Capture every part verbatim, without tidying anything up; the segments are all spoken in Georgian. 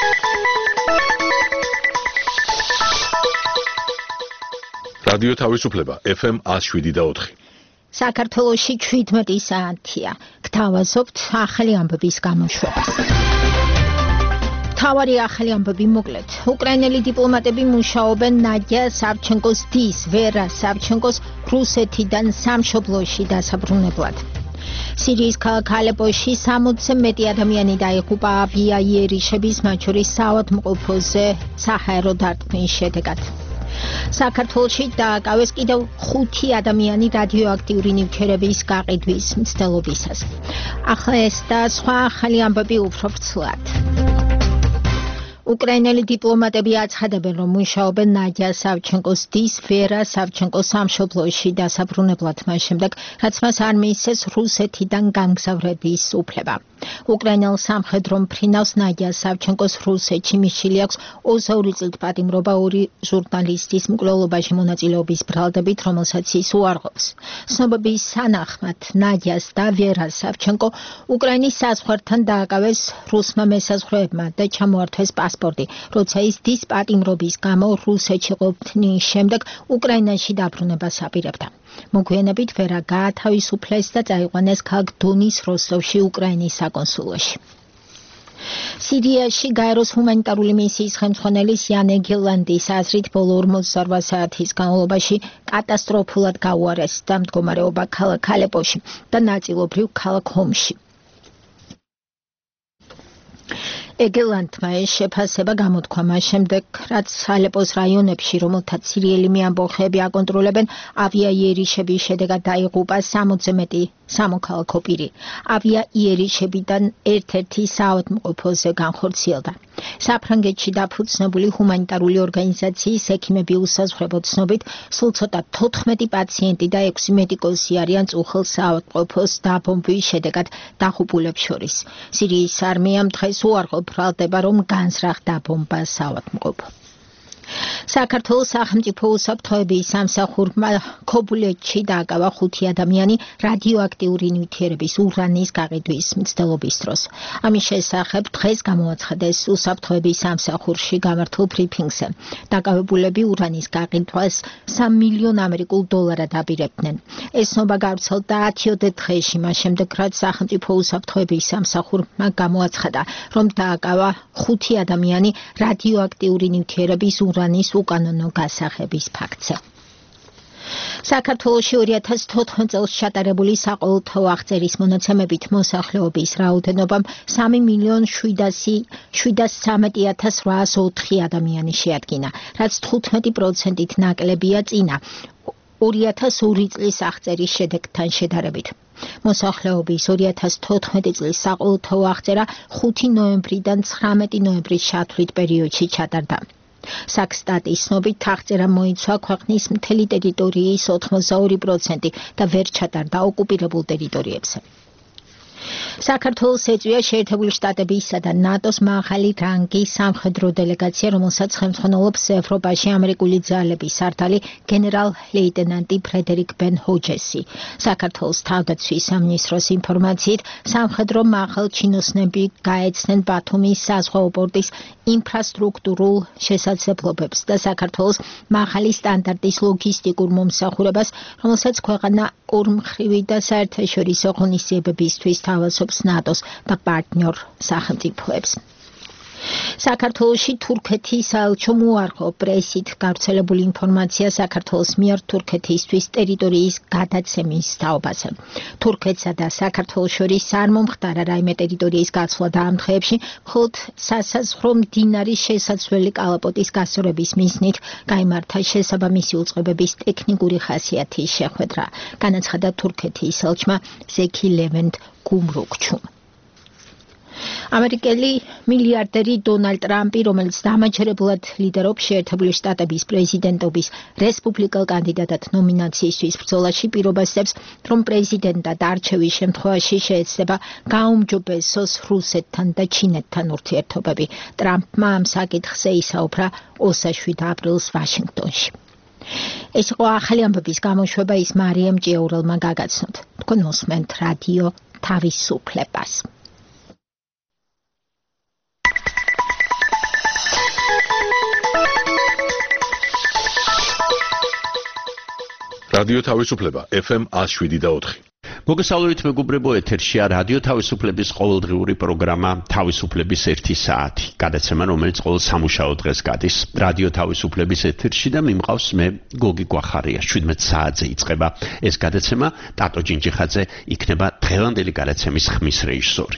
რადიო თავისუფლება ეფ ემ one oh seven და four. საქართველოში seventeen საათია. გთავაზობთ ახალი ამბების გამოშვებას. თავარი ახალი ამბები მოკლედ. უკრაინელი დიპლომატები მუშაობენ ნადია სავჩენკოს დის, ვერა სავჩენკოს რუსეთიდან სამშობლოში დასაბრუნებლად. სირიის ქალაქ ალეპოში სამოცზე მეტი ადამიანი დაიღუპა ავიაიერიშების, მათ შორის საავადმყოფოზე საჰაერო დარტყმის შედეგად. საქართველოში დააკავეს კიდევ ხუთი ადამიანი რადიოაქტიური ნივთიერების გაყიდვის მცდელობისას. ახლა ეს და სხვა ახალი ამბები უფრო ვრცლად. უკრაინელი დიპლომატები აცხადებენ, რომ მუშაობენ ნადია სავჩენკოს დის, ვერა სავჩენკოს სამშობლოში დასაბრუნებლად მას შემდეგ, რაც მას არ მიისცეს რუსეთიდან გამგზავრების უფლება. უკრაინელ სამხედრო მფრინავს ნადია სავჩენკოს რუსეთში მისული აქვს ოცდაორი წლით პატიმრობა ორი ჟურნალისტის მკვლელობაში მონაწილეობის ბრალდებით, რომელსაც ის უარყოფს. ცნობების თანახმად ნადიას და ვერას სავჩენკო უკრაინის საზღვართან დააკავეს რუსმა მესაზღვრეებმა და ჩამოართვეს პასპორტი, როცა ის დის პატიმრობის გამო რუსეთში ყოფნის შემდეგ უკრაინაში დაბრუნებას აპირებდა. მოგვიანებით ვერა გაათავისუფლეს და წაიყვანეს ქალაქ დონის როსტოვში უკრაინის საკონსულოში. სირიაში გაეროს ჰუმანიტარული მისიის ხელმძღვანელის იან ეგილანდის აზრით ბოლო ორმოცდაორ საათის განმავლობაში კატასტროფულად გაუარეს და მდგომარეობა ქალაქ ალეპოში და ნაწილობრივ ქალაქ ჰომში. ეგელანდმა ეს შეფასება გამოთქვა მას შემდეგ, რაც ალეპოს რაიონებში, რომელთაც სირიელი ამბოხები აკონტროლებენ, ავიაიერიშების შედეგად დაიღუპა სამოცზე მეტი სამოქალაქო პირი. ავიაიერიშებიდან ერთ-ერთი საავადმყოფოზე განხორციელდა. საფრანგეთში დაფუძნებული ჰუმანიტარული ორგანიზაციის ექიმები უსაზღვრებოდ ცნობით, სულ ცოტა თოთხმეტი პაციენტი და ექვსი მედიკოსი არიან წუხელ საავადმყოფოს დაბომბვის შედეგად დაღუპულებს შორის. სირიის არმიამ დღეს უარყოფ ბრალდება, რომ განზრახდა ბომბა საავადმყოფო. საქართველოს სახელმწიფო უსაფრთხოების სამსახურმა ქობულეთში დააკავა ხუთი ადამიანი რადიოაქტიური ნივთიერების ურანის გაყიდვის მცდელობის დროს. ამის შესახებ დღეს გამოაცხადეს უსაფრთხოების სამსახურში გამართულ ბრიფინგზე. დაკავებულები ურანის გაყიდვას სამი მილიონ ამერიკულ დოლარად აპირებდნენ. ეს ცნობა გავრცელდა ათიოდე დღეში, მას შემდეგ, რაც სახელმწიფო უსაფრთხოების სამსახურმა გამოაცხადა, რომ დააკავა ხუთი ადამიანი რადიოაქტიური ნივთიერების ურანის უკანონო გასაღების ფაქტზე. საქართველოში ორი ათას თოთხმეტ წელს ჩატარებული საყოველთაო აღწერის მონაცემებით მოსახლეობის რაოდენობამ სამი მილიონ შვიდას ცხრამეტი ათას რვაას ოთხი ადამიანი შეადგინა, რაც თხუთმეტი პროცენტით ნაკლებია წინა ორი ათას ორი წლის აღწერის შედეგთან შედარებით. მოსახლეობის ორი ათას თოთხმეტი წლის საყოველთაო აღწერა ხუთი ნოემბრიდან ცხრამეტი ნოემბრის ჩათვლით პერიოდში ჩატარდა. საქსტატის ცნობით აღწერა მოიცვა ქვეყნის მთელი ტერიტორიის ოთხმოცდაორი პროცენტი და ვერ ჩატარდა ოკუპირებულ ტერიტორიებზე. საქართველოს ეწვია შეერთებული შტატებისა და ნატოს მაღალი რანგის სამხედრო დელეგაცია, რომელსაც ხელმძღვანელობს ევროპაში ამერიკული ძალების სარდალი გენერალ-ლეიტენანტი ფრედერიკ ბენ ჰოჯესი. საქართველოს თავდაცვის სამინისტროს ინფორმაციით, სამხედრო მაღალ ჩინოსნები გაეცნენ ბათუმის საზღვაო პორტის ინფრასტრუქტურულ შესაძლებლობებს და საქართველოს მაღალი სტანდარტის ლოგისტიკურ მომსახურებას, რომელსაც ქვეყანა ორმხრივი და საერთაშორისო ღონისძიებებისთვის თავაზობს ნატოს და პარტნიორ სახელმწიფოებს. საქართველოში თურქეთის საელჩომ უარყოფ პრესით გავრცელებული ინფორმაცია საქართველოს მიერ თურქეთისთვის ტერიტორიის გადაცემის თაობაზე. თურქეთსა და საქართველოს შორის არ მომხდარა რაიმე ტერიტორიის გაცვლა და ამ დღეებში მხოლოდ სასაზღვრო მდინარის შესაძლებელი კალაპოტის გასწორების მიზნით გაიმართა შესაბამისი უწყებების ტექნიკური ხასიათის შეხვედრა, განაცხადა თურქეთის ელჩმა ზექი ლევენტ გუმრუქჩუმ. ამერიკელი მილიარდერი დონალდ ტრამპი, რომელიც დამაჯერებლად ლიდერობს შეერთებული შტატების პრეზიდენტობის რესპუბლიკელ კანდიდატად ნომინაციისთვის ბრძოლაში, პირობას ძლებს, რომ პრეზიდენტად არჩევის შემთხვევაში შეეცდება გაუმჯობესოს რუსეთთან და ჩინეთთან ურთიერთობები. ტრამპმა ამ საკითხზე ისაუბრა ოცდაშვიდ აპრილს ვაშინგტონში. ეს იყო ახალი ამბების გამოშვება, ის მარიამ ჭიაურელმა გაგაცნოთ. თქვენ მოსმენთ რადიო თავისუფლებას. რადიო თავისუფლება ეფ ემ one oh seven point four. მოგესალმებით მეგობრებო, ეთერშია რადიო თავისუფლების ყოველდღიური პროგრამა თავისუფლების ერთი საათი. გადაცემა, რომელიც ყოველ სამუშაო დღეს გადის რადიო თავისუფლების ეთერში და მიმყავს მე გოგი გვახარია. seventeen საათზე იწყება ეს გადაცემა. ტატო ჯინჯიხაძე იქნება დღევანდელი გადაცემის ხმის რეჟისორი.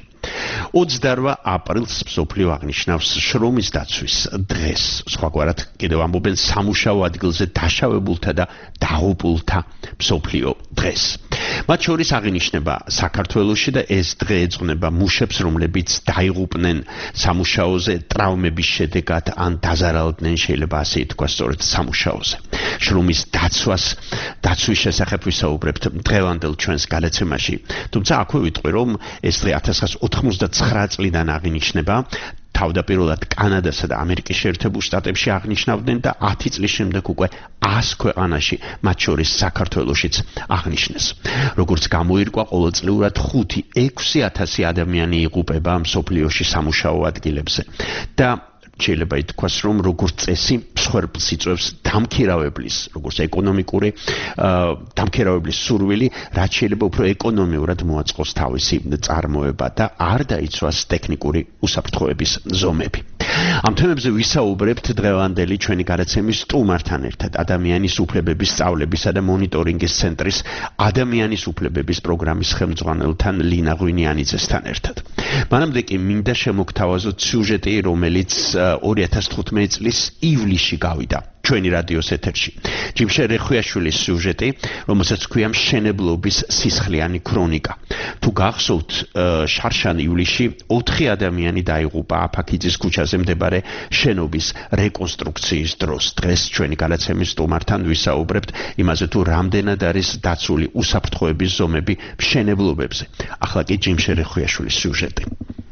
ოცდაოთხ აპრილს მსოფლიო აღნიშნავს შრომის დაცვის დღეს. სხვაგვარად კიდევ ამბობენ სამუშაო ადგილზე დაშავებულთა და დაღუპულთა მსოფლიო დღეს. მათ შორის აღინიშნება საქართველოში და ეს დღე ეძღვნება მუშებს, რომლებიც დაიღუპნენ სამუშაოზე ტრავმების შედეგად ან დაზარალდნენ, შეიძლება ასე ითქვას, სწორედ სამუშაოზე. შრომის დაცვას დაცვის შესახებ ვისაუბრებთ დღევანდელ ჩვენს გადაცემაში. თუმცა აქვე ვიტყვი, რომ ეს დღე one thousand nine hundred ninety-nine წლიდან აღინიშნება. თავდაპირველად კანადასა და ამერიკის შეერთებულ შტატებში აღნიშნავდნენ და ათი წლის შემდეგ უკვე one hundred ქვეყანაში, მათ შორის საქართველოშიც აღნიშნეს. როგორც გამოირკვა, ყოველწლიურად five-έξι ათასი ადამიანი იღუპება მსოფლიოში სამუშაო ადგილებზე და შეიძლება ითქვას, რომ როგორც წესი მსხვერპლს იწვევს დამქირავებლის, როგორც ეკონომიკური დამქირავებლის სურვილი, რაც შეიძლება უფრო ეკონომიურად მოაწყოს თავისი წარმოება და არ დაიცვას ტექნიკური უსაფრთხოების ზომები. ამ თემებზე ვისაუბრებთ დღევანდელი ჩვენი გადაცემის სტუმართან ერთად, ადამიანის უფლებების სწავლებისა და მონიტორინგის ცენტრის ადამიანის უფლებების პროგრამის ხელმძღვანელთან ლინა ღვინიანიძესთან ერთად. მანამდე კი მინდა შემოგთავაზოთ სიუჟეტი, რომელიც two thousand fifteen წლის ივლისში გავიდა ჩვენი რადიოს ეთერში. ჯიმშე რეხვიაშვილის სიუჟეტი, რომელსაც ქვია მშენებლობის სისხლიანი ქრონიკა. თუ გახსოვთ, შარშან ივლისში ოთხი ადამიანი დაიღუპა აფაქიძის ქუჩაზე მდებარე შენობის რეკონსტრუქციის დროს. დღეს ჩვენი გადაცემის სტუმართან ვისაუბრებთ იმაზე, თუ რამდენად არის დაცული უსაფრთხოების ზომები მშენებლობებზე. ახლა კი ჯიმშე რეხვიაშვილის სიუჟეტი.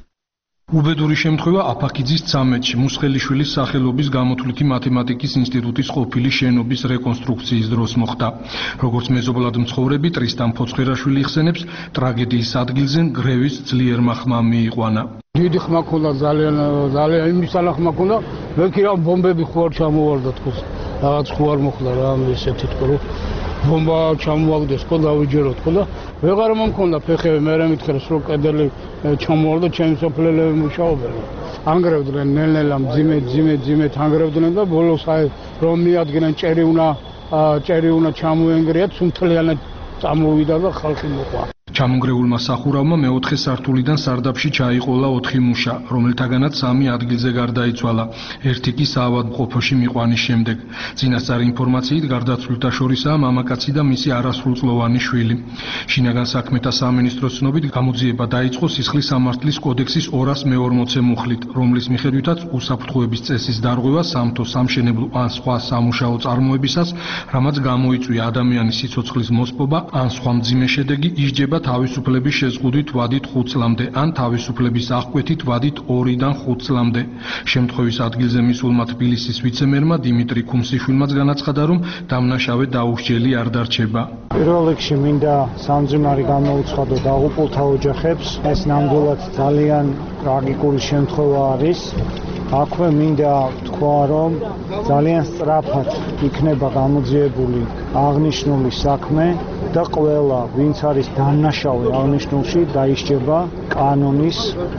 უბედური შემთხვევა აფაქიძის ცამეტში მუსხელიშვილის სახელობის გამოთვლითი მათემატიკის ინსტიტუტის ყოფილი შენობის რეკონსტრუქციის დროს მოხდა. როგორც მეზობლად მცხოვრები ტრისტან ფოცხერაშვილი იხსენებს, ტრაგედიის ადგილზე გრევის ძლიერმა ხმა მიიყვანა. დიდი ხმა ქონდა, ძალიან ძალიან იმის ალა ხმა ქონდა, ვექი რა ბომბები ხო არ ჩამოვარდა თქოს. რაღაც ხო არ მოხდა რა ესეთი თქო რომ ბომბა ჩამოვაგდეს ხო დავიჯეროთ ხო და ვეღარ მომქონდა ფეხები, მე მითხრეს რომ კედელი ჩამოვარდა, ჩემი სოფლელები მუშაობენ. ანგრევდნენ ნელ-ნელა მძიმე მძიმე მძიმედ ანგრევდნენ და ბოლოს აი რომ მიადგნენ ჭერი უნდა ჭერი უნდა ჩამოენგრიათ, სუნთლიანად წამოვიდა და ხალხი მოყვა. ჩამონგრეულმა სახურავმა მეოთხე სართულიდან სარდაფში ჩაიყოლა ოთხი მუშა, რომელთაგანაც სამი ადგილზე გარდაიცვალა. ერთი კი საავადმყოფოში მიყვანის შემდეგ. წინასწარი ინფორმაციით გარდაცვლილთა შორისაა მამაკაცი და მისი არასრულწლოვანი შვილი. შინაგან საქმეთა სამინისტროს ცნობით გამოძიება დაიწყო სისხლის სამართლის კოდექსის ორას მეორმოცე მუხლით, რომლის მიხედვითაც უსაფრთხოების წესის დარღვევა სამთო, სამშენებლო ან სხვა სამუშაო წარმოებისას, რამაც გამოიწვია ადამიანის სიცოცხლის მოსპობა ან სხვა მძიმე შედეგი, ისჯება თავისუფლების შეზღუდვით ვადით ხუთ წლამდე ან თავისუფლების აღკვეთით ვადით ორიდან ხუთ წლამდე. შემთხვევის ადგილზე მისულმა თბილისის ვიცემერმა დიმიტრი ქუმსიშვილმაც განაცხადა, რომ დამნაშავე დაუსჯელი არ დარჩება. პირველ რიგში მინდა სამძიმარი გამოუცხადო დაღუპულთა ოჯახებს. ეს ნამდვილად ძალიან ტრაგიკული შემთხვევა არის. აქვე მინდა ვთქვა, რომ ძალიან სწრაფად იქნება გამოძიებული აღნიშნული საქმე და ყველა, ვინც არის დამნაშავე აღნიშნულში, დაისჯება კანონის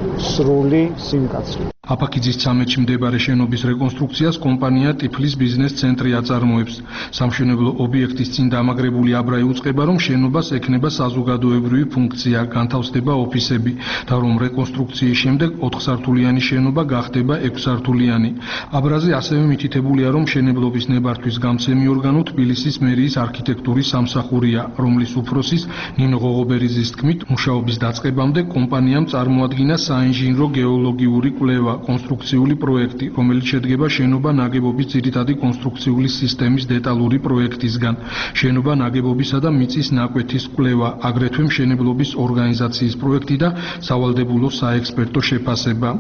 სრული სიმკაცრე. აფაქიძის ცამეტში მდებარე შენობის რეკონსტრუქციას კომპანია ტიფლის ბიზნეს ცენტრი აწარმოებს. სამშენებლო ობიექტის წინ დამაგრებული აბრაი უწყება, რომ შენობას ექნება საზოგადოებრივი ფუნქცია, განთავსდება ოფისები და რომ რეკონსტრუქციის შემდეგ ოთხსართულიანი შენობა გახდება ექვსსართულიანი. აბრაზე ასევე მითითებულია, რომ მშენებლობის ნებართვის გამცემი ორგანო თბილისის მერიის არქიტექტურის სამსახურია, რომლის უფროსის ნინო ღოღობერიძის თქმით, მუშაობის დაწყებამდე კომპანიამ წარმოადგინა საინჟინრო გეოლოგიური კვლევა, კონსტრუქციული პროექტი, რომელიც შედგება შენობა ნაგებობის ძირითადი კონსტრუქციული სისტემის დეტალური პროექტისგან, შენობა ნაგებობისა და მიწის ნაკვეთის კვლევა, აგრეთვე მშენებლობის ორგანიზაციის პროექტი და სავალდებულო საექსპერტო შეფასება.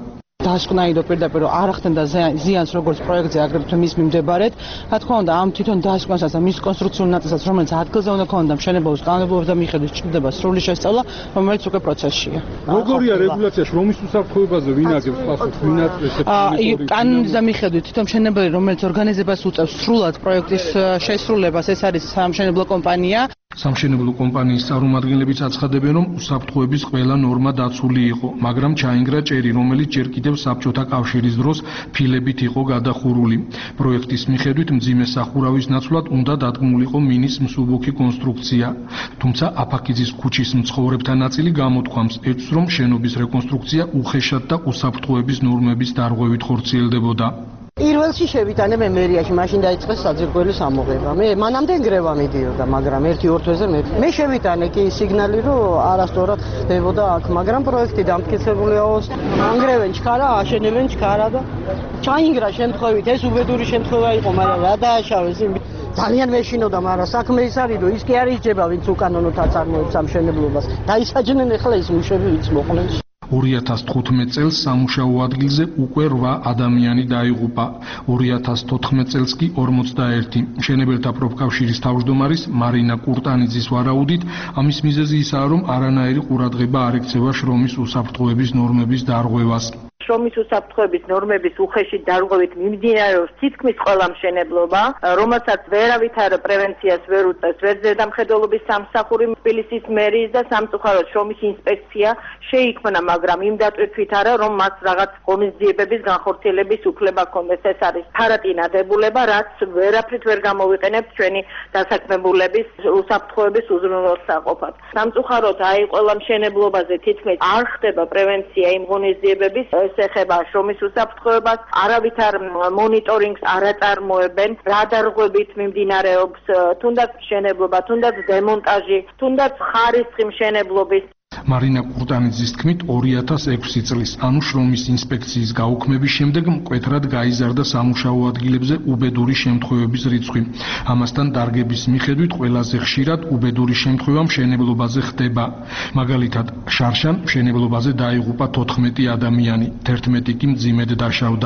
დასკვნაიდო პირდაპირ რომ არ ახდენდა ზიანს როგორც პროექტზე აგრეთვე მის მიმდებარედ. რა თქმა უნდა, ამ თვითონ დასკვნასაც და მის კონსტრუქციულ ნაწილსაც, რომელიც ადგილზე უნდა ქონოდა მშენებლობის კანონმდებლობის და მიხედვით ჩნდება სრული შესწავლა, რომელიც უკვე პროცესშია. როგორია რეგულაცია შრომის უსაფრთხოებაზე ვინ აგებს პასუხს, ვინ აწესებს? კანონის და მიხედვით თვითონ მშენებელი, რომელიც ორგანიზებას უწევს სრულად პროექტის შესრულებას, ეს არის სამშენებლო კომპანია. სამშენებლო კომპანიის წარმომადგენლებიც აცხადებენ, რომ უსაფრთხოების ყველა ნორმა დაცული იყო, მაგრამ ჩაინგრა ჭერი, რომელიც ჯერ კიდევ საბჭოთა კავშირის დროს ფილებით იყო გადახურული. პროექტის მიხედვით მძიმე სახურავის ნაცვლად უნდა დადგმულიყო მინის მსუბუქი კონსტრუქცია. თუმცა აფაქიძის ქუჩის მცხოვრებთა ნაწილი გამოთქვამს, ეჭვს, რომ შენობის რეკონსტრუქცია უხეშად და უსაფრთხოების ნორმების დარღვევით ხორციელდებოდა. პირველში შევიტანე მე მერიაში, მაშინ დაიწყეს საძირკვლის ამოღება. მე მანამდე გრევა მიდიოდა, მაგრამ ერთი ორ თვეზე მე მე შევიტანე კი სიგნალი, რომ არასწორად ხდებოდა აქ, მაგრამ პროექტი დამტკიცებულია. ანგრევენ ჩქარა, აშენებენ ჩქარა და ჩაინგრა შემთხვევით, ეს უბედური შემთხვევა იყო, მაგრამ რა დააშავეს იმ ძალიან მეშინოდა, მაგრამ საქმე ის არის, რომ ის კი არ ისჯება, ვინც უკანონოდ აწარმოებს სამშენებლობას. დაისაჯნენ ახლა ის მუშები, ვინც მოყნენ. ორი ათას თხუთმეტ წელს სამუშაო ადგილზე უკვე რვა ადამიანი დაიღუპა. ორი ათას თოთხმეტ წელს კი ორმოცდაერთი. მშენებელთა პროფკავშირის თავმჯდომარის მარინა კურტანიძის ვარაუდით, ამის მიზეზი ისაა, რომ არანაირი ყურადღება არ ექცევა შრომის უსაფრთხოების ნორმების დარღვევას. შრომის უსაფრთხოების ნორმების უხეში დარღვევით მიმდინარეობს თითქმის ყველა მშენებლობა, რომელსაც ვერავითარ პრევენციას ვერ უწევს, ვერ ზედამხედველობის სამსახური, თბილისის მერიის და სამწუხაროდ შრომის ინსპექცია შეიქმნა, მაგრამ იმ დატვირთვით არა, რომ მას რაღაც ღონისძიებების განხორციელების უფლება ჰქონდეს. ეს არის ფარატინა დებულება, რაც ვერაფრით ვერ გამოვიყენებთ ჩვენი დასაქმებულების უსაფრთხოების უზრუნველსაყოფად. სამწუხაროდ აი ყველა მშენებლობაზე თითქმის არ ხდება პრევენცია იმ ღონისძიებების, ეხება შრომის უსაფრთხოებას, არავითარ მონიტორინგს არ აწარმოებენ, რა დარღვევით მიმდინარეობს თუნდაც მშენებლობა, თუნდაც დემონტაჟი, თუნდაც ხარისხი მშენებლობის. მარინა კურტანიძის თქმით, ორი ათას ექვსი წლის, ანუ შრომის ინსპექციის გაუქმების შემდეგ მკვეთრად გაიზარდა სამუშაო ადგილებზე უბედური შემთხვევების რიცხვი. ამასთან დარგების მიხედვით ყველაზე ხშირად უბედური შემთხვევა მშენებლობაზე ხდება. მაგალითად, შარშან მშენებლობაზე დაიღუპა თოთხმეტი ადამიანი, თერთმეტი კი მძიმედ დაშავდა.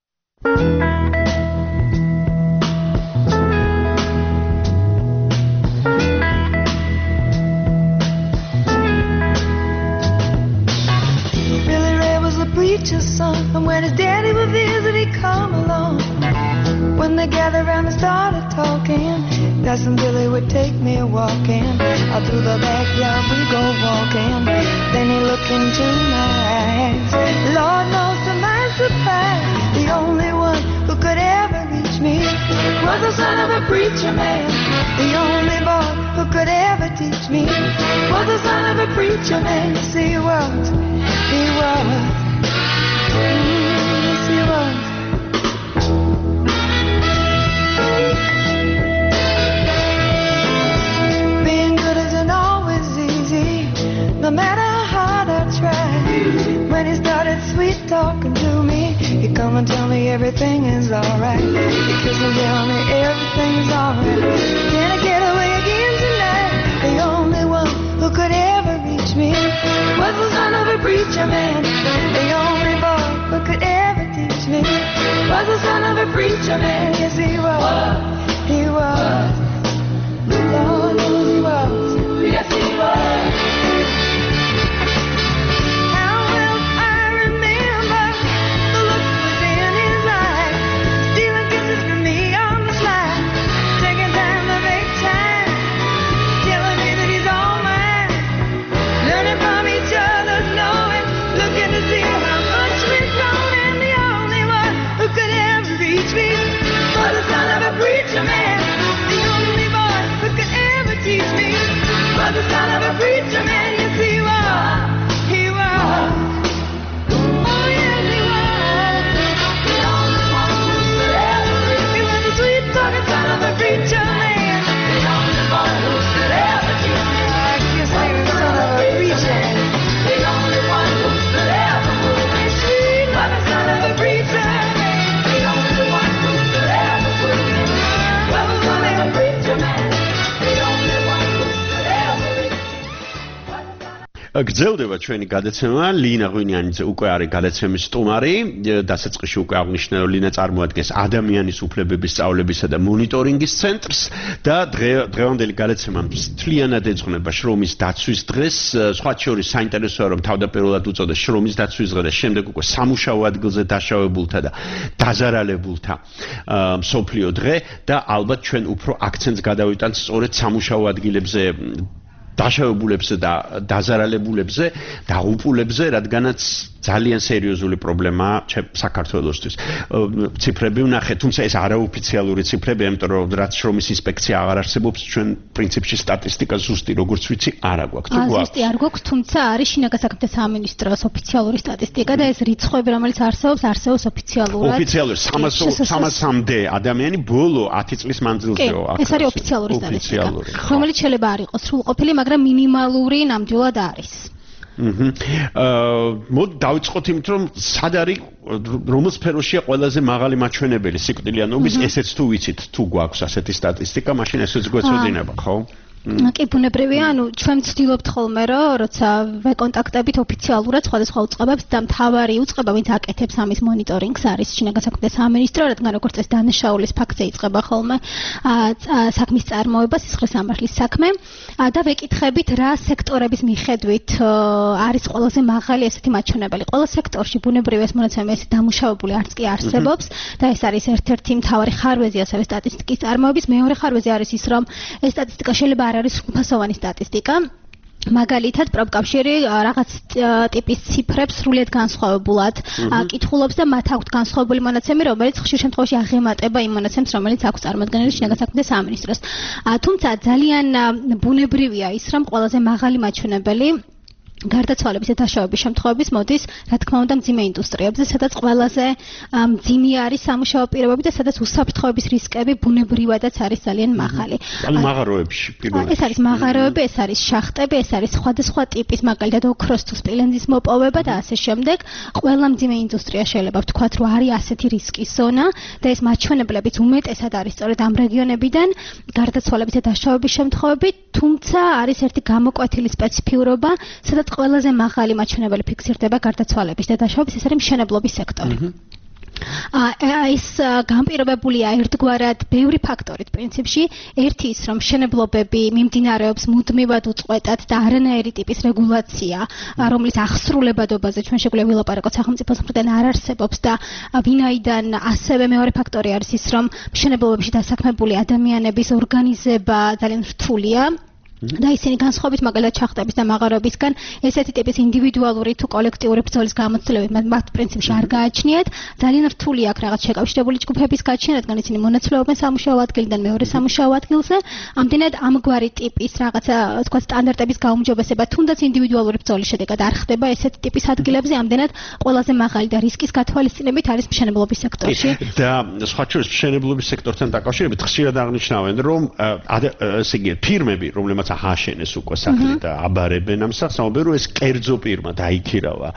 Preacher's son, and when his daddy would visit, he'd come along. When they gathered around and started talking, Cousin Billy would take me walking. Out through the backyard we go walking. Then he looked into my eyes. Lord knows to my surprise, the only one who could ever reach me was the son of a preacher man. The only boy who could ever teach me was the son of a preacher man. Yes, he was, he was. Yes, he was. Being good isn't always easy, no matter how hard I try. When he started sweet talking to me, he'd come and tell me everything is alright. He'd kiss and tell me everything is alright. Can I get away again tonight? The only one who could ever reach me was the son of a preacher man. The only boy who could ever teach me was the son of a preacher man. Yes, he was. He was. Lord knows he was. Yes, he was. How well I remember the look was in his eyes, stealing kisses from me on the slide, taking time to make time, telling me that he's all mine, learning from each other, knowing, looking to see how much we've grown, and the only one who could ever reach me was the son of a preacher man. The only გრძელდება ჩვენი გადაცემა. ლინა ღვინიანიძე უკვე არის გადაცემის სტუმარი. დასაწყისში უკვე აღნიშნა, რომ ლინა წარმოადგენს ადამიანის უფლებების სწავლებისა და მონიტორინგის ცენტრს და დღევანდელი გადაცემა მთლიანად ეძღვნება შრომის დაცვის დღეს. სხვა შორის საინტერესოა, რომ თავდაპირველად უწოდეს შრომის დაცვის დღე და შემდეგ უკვე სამუშაო ადგილზე დაშავებულთა და დაზარალებულთა მსოფლიო დღე და ალბათ ჩვენ უფრო აქცენტს გადავიტანთ სწორედ სამუშაო ადგილებზე დაშავებულებზე და დაზარალებულებზე და უპულებზე, რადგანაც ძალიან სერიოზული პრობლემაა საქართველოსთვის. ციფრები ვნახეთ, თუმცა ეს არაოფიციალური ციფრებია, იმიტომ რომ რაც შრომის ინსპექცია აღარ არსებობს, ჩვენ პრინციპში სტატისტიკა ზუსტი, როგორც ვიცი, არ აქვს. თუ გვაქვს? ზუსტი არ გვაქვს, თუმცა არის შინაგან საქმეთა სამინისტროს ოფიციალური სტატისტიკა და ეს რიცხვები, რომელიც არსებობს, არსებობს ოფიციალურად. ოფიციალურად სამასამდე ადამიანი ბოლო ათი წლის მანძილზეო აქ. ეს არის ოფიციალური სტატისტიკა, რომელიც შეიძლება არ იყოს სრულყოფილი, მაგრამ მინიმალური ნამდვილად არის. აჰა. მოდ დავიწყოთ იმით, რომ სად არის რომელ სფეროშია ყველაზე მაღალი მაჩვენებელი სიკვდილიანობის, ესეც თუ ვიცით, თუ გვაქვს ასეთი სტატისტიკა, მაშინ ესეც გვეცოდინება, ხო? კი, ბუნებრივია, ანუ ჩვენ ვცდილობთ ხოლმე, რომ როცა ვეკონტაქტებით ოფიციალურად სხვადასხვა უწყებებს და მთავარი უწყება, ვინც აკეთებს ამის მონიტორინგს, არის შინაგან საქმეთა სამინისტრო, რადგან როგორც წესი დანაშაულის ფაქტზე იწყება ხოლმე საქმის წარმოება, სისხლისამართლის საქმე და ვეკითხებით, რა სექტორების მიხედვით არის ყველაზე მაღალი ესეთი მაჩვენებელი. ყველა სექტორში ბუნებრივია ეს მონაცემები ესე დამუშავებული არც კი არსებობს და ეს არის ერთ-ერთი მთავარი ხარვეზი ასევე სტატისტიკის წარმოების. მეორე ხარვეზი არის ის, რომ ეს სტატისტიკა შეიძლება არ არის სრულფასოვანი სტატისტიკა. მაგალითად, პროფკავშირი რაღაც ტიპის ციფრებს სრულიად განსხვავებულად კითხულობს და მათ აქვთ განსხვავებული მონაცემი, რომელიც ხშირ შემთხვევაში აღემატება იმ მონაცემს, რომელიც აქვს წარმოდგენილი შინაგან საქმეთა სამინისტროს. თუმცა ძალიან ბუნებრივია ის, რომ ყველაზე მაღალი მაჩვენებელი გარდაცვალების და დაშავების შემთხვევების მოდის, რა თქმა უნდა, მძიმე ინდუსტრიებზე, სადაც ყველაზე მძიმე არის სამუშაო პირობები და სადაც უსაფრთხოების რისკები ბუნებრივადაც არის ძალიან მაღალი. ანუ მაღაროებში პირველად. ეს არის მაღაროები, ეს არის შახტები, ეს არის სხვადასხვა ტიპის, მაგალითად, ოქროს თუ სპილენძის მოპოვება და ასე შემდეგ. ყველა მძიმე ინდუსტრია შეიძლება ვთქვათ, რომ არის ასეთი რისკის ზონა და ეს მაჩვენებლებიც უმეტესად არის სწორედ ამ რეგიონებიდან გარდაცვალების და დაშავების შემთხვევები, თუმცა არის ერთი გამოკვეთილი სპეციფიურობა, სადაც ყველაზე მაღალი მაჩვენებელი ფიქსირდება გარდაცვალების და დაშავების, ეს არის მშენებლობის სექტორი. ეს განპირობებულია ერთგვარად ბევრი ფაქტორით პრინციპში. ერთი ის, რომ მშენებლობები მიმდინარეობს მუდმივად უწყვეტად და არანაირი ტიპის რეგულაცია, რომლის აღსრულებადობაზე ჩვენ შეგვიძლია ვილაპარაკოთ სახელმწიფოს მხრიდან არ არსებობს და ვინაიდან ასევე მეორე ფაქტორი არის ის, რომ მშენებლობებში დასაქმებული ადამიანების ორგანიზება ძალიან რთულია. და ისინი განსხვავებით მაგალითად ჩახტების და მაღაროებისგან ესეთი ტიპის ინდივიდუალური თუ კოლექტიური ბრძოლის გამოცდილებით მათ პრინციპში არ გააჩნიათ. ძალიან რთული აქვს რაღაც შეკავშირებული ჯგუფების გაჩენა, რადგან ისინი მონაცვლეობენ სამუშაო ადგილიდან მეორე სამუშაო ადგილზე. ამდენად ამგვარი ტიპის რაღაცა თქვა სტანდარტების გაუმჯობესება თუნდაც ინდივიდუალური ბრძოლის შედეგად არ ხდება ესეთი ტიპის ადგილებზე. ამდენად ყველაზე მაღალი და რისკის გათვალისწინებით არის მშენებლობის სექტორში. და სხვა შორის მშენებლობის სექტორთან დაკავშირებით ხშირად აღნიშნავენ, რომ ესე იგი ფირმები, რომლებმაც ახაშენეს უკვე სახლი და აბარებენ ამ სახსაუბერ, რომ ეს კერძო პირმა დაიქირავა.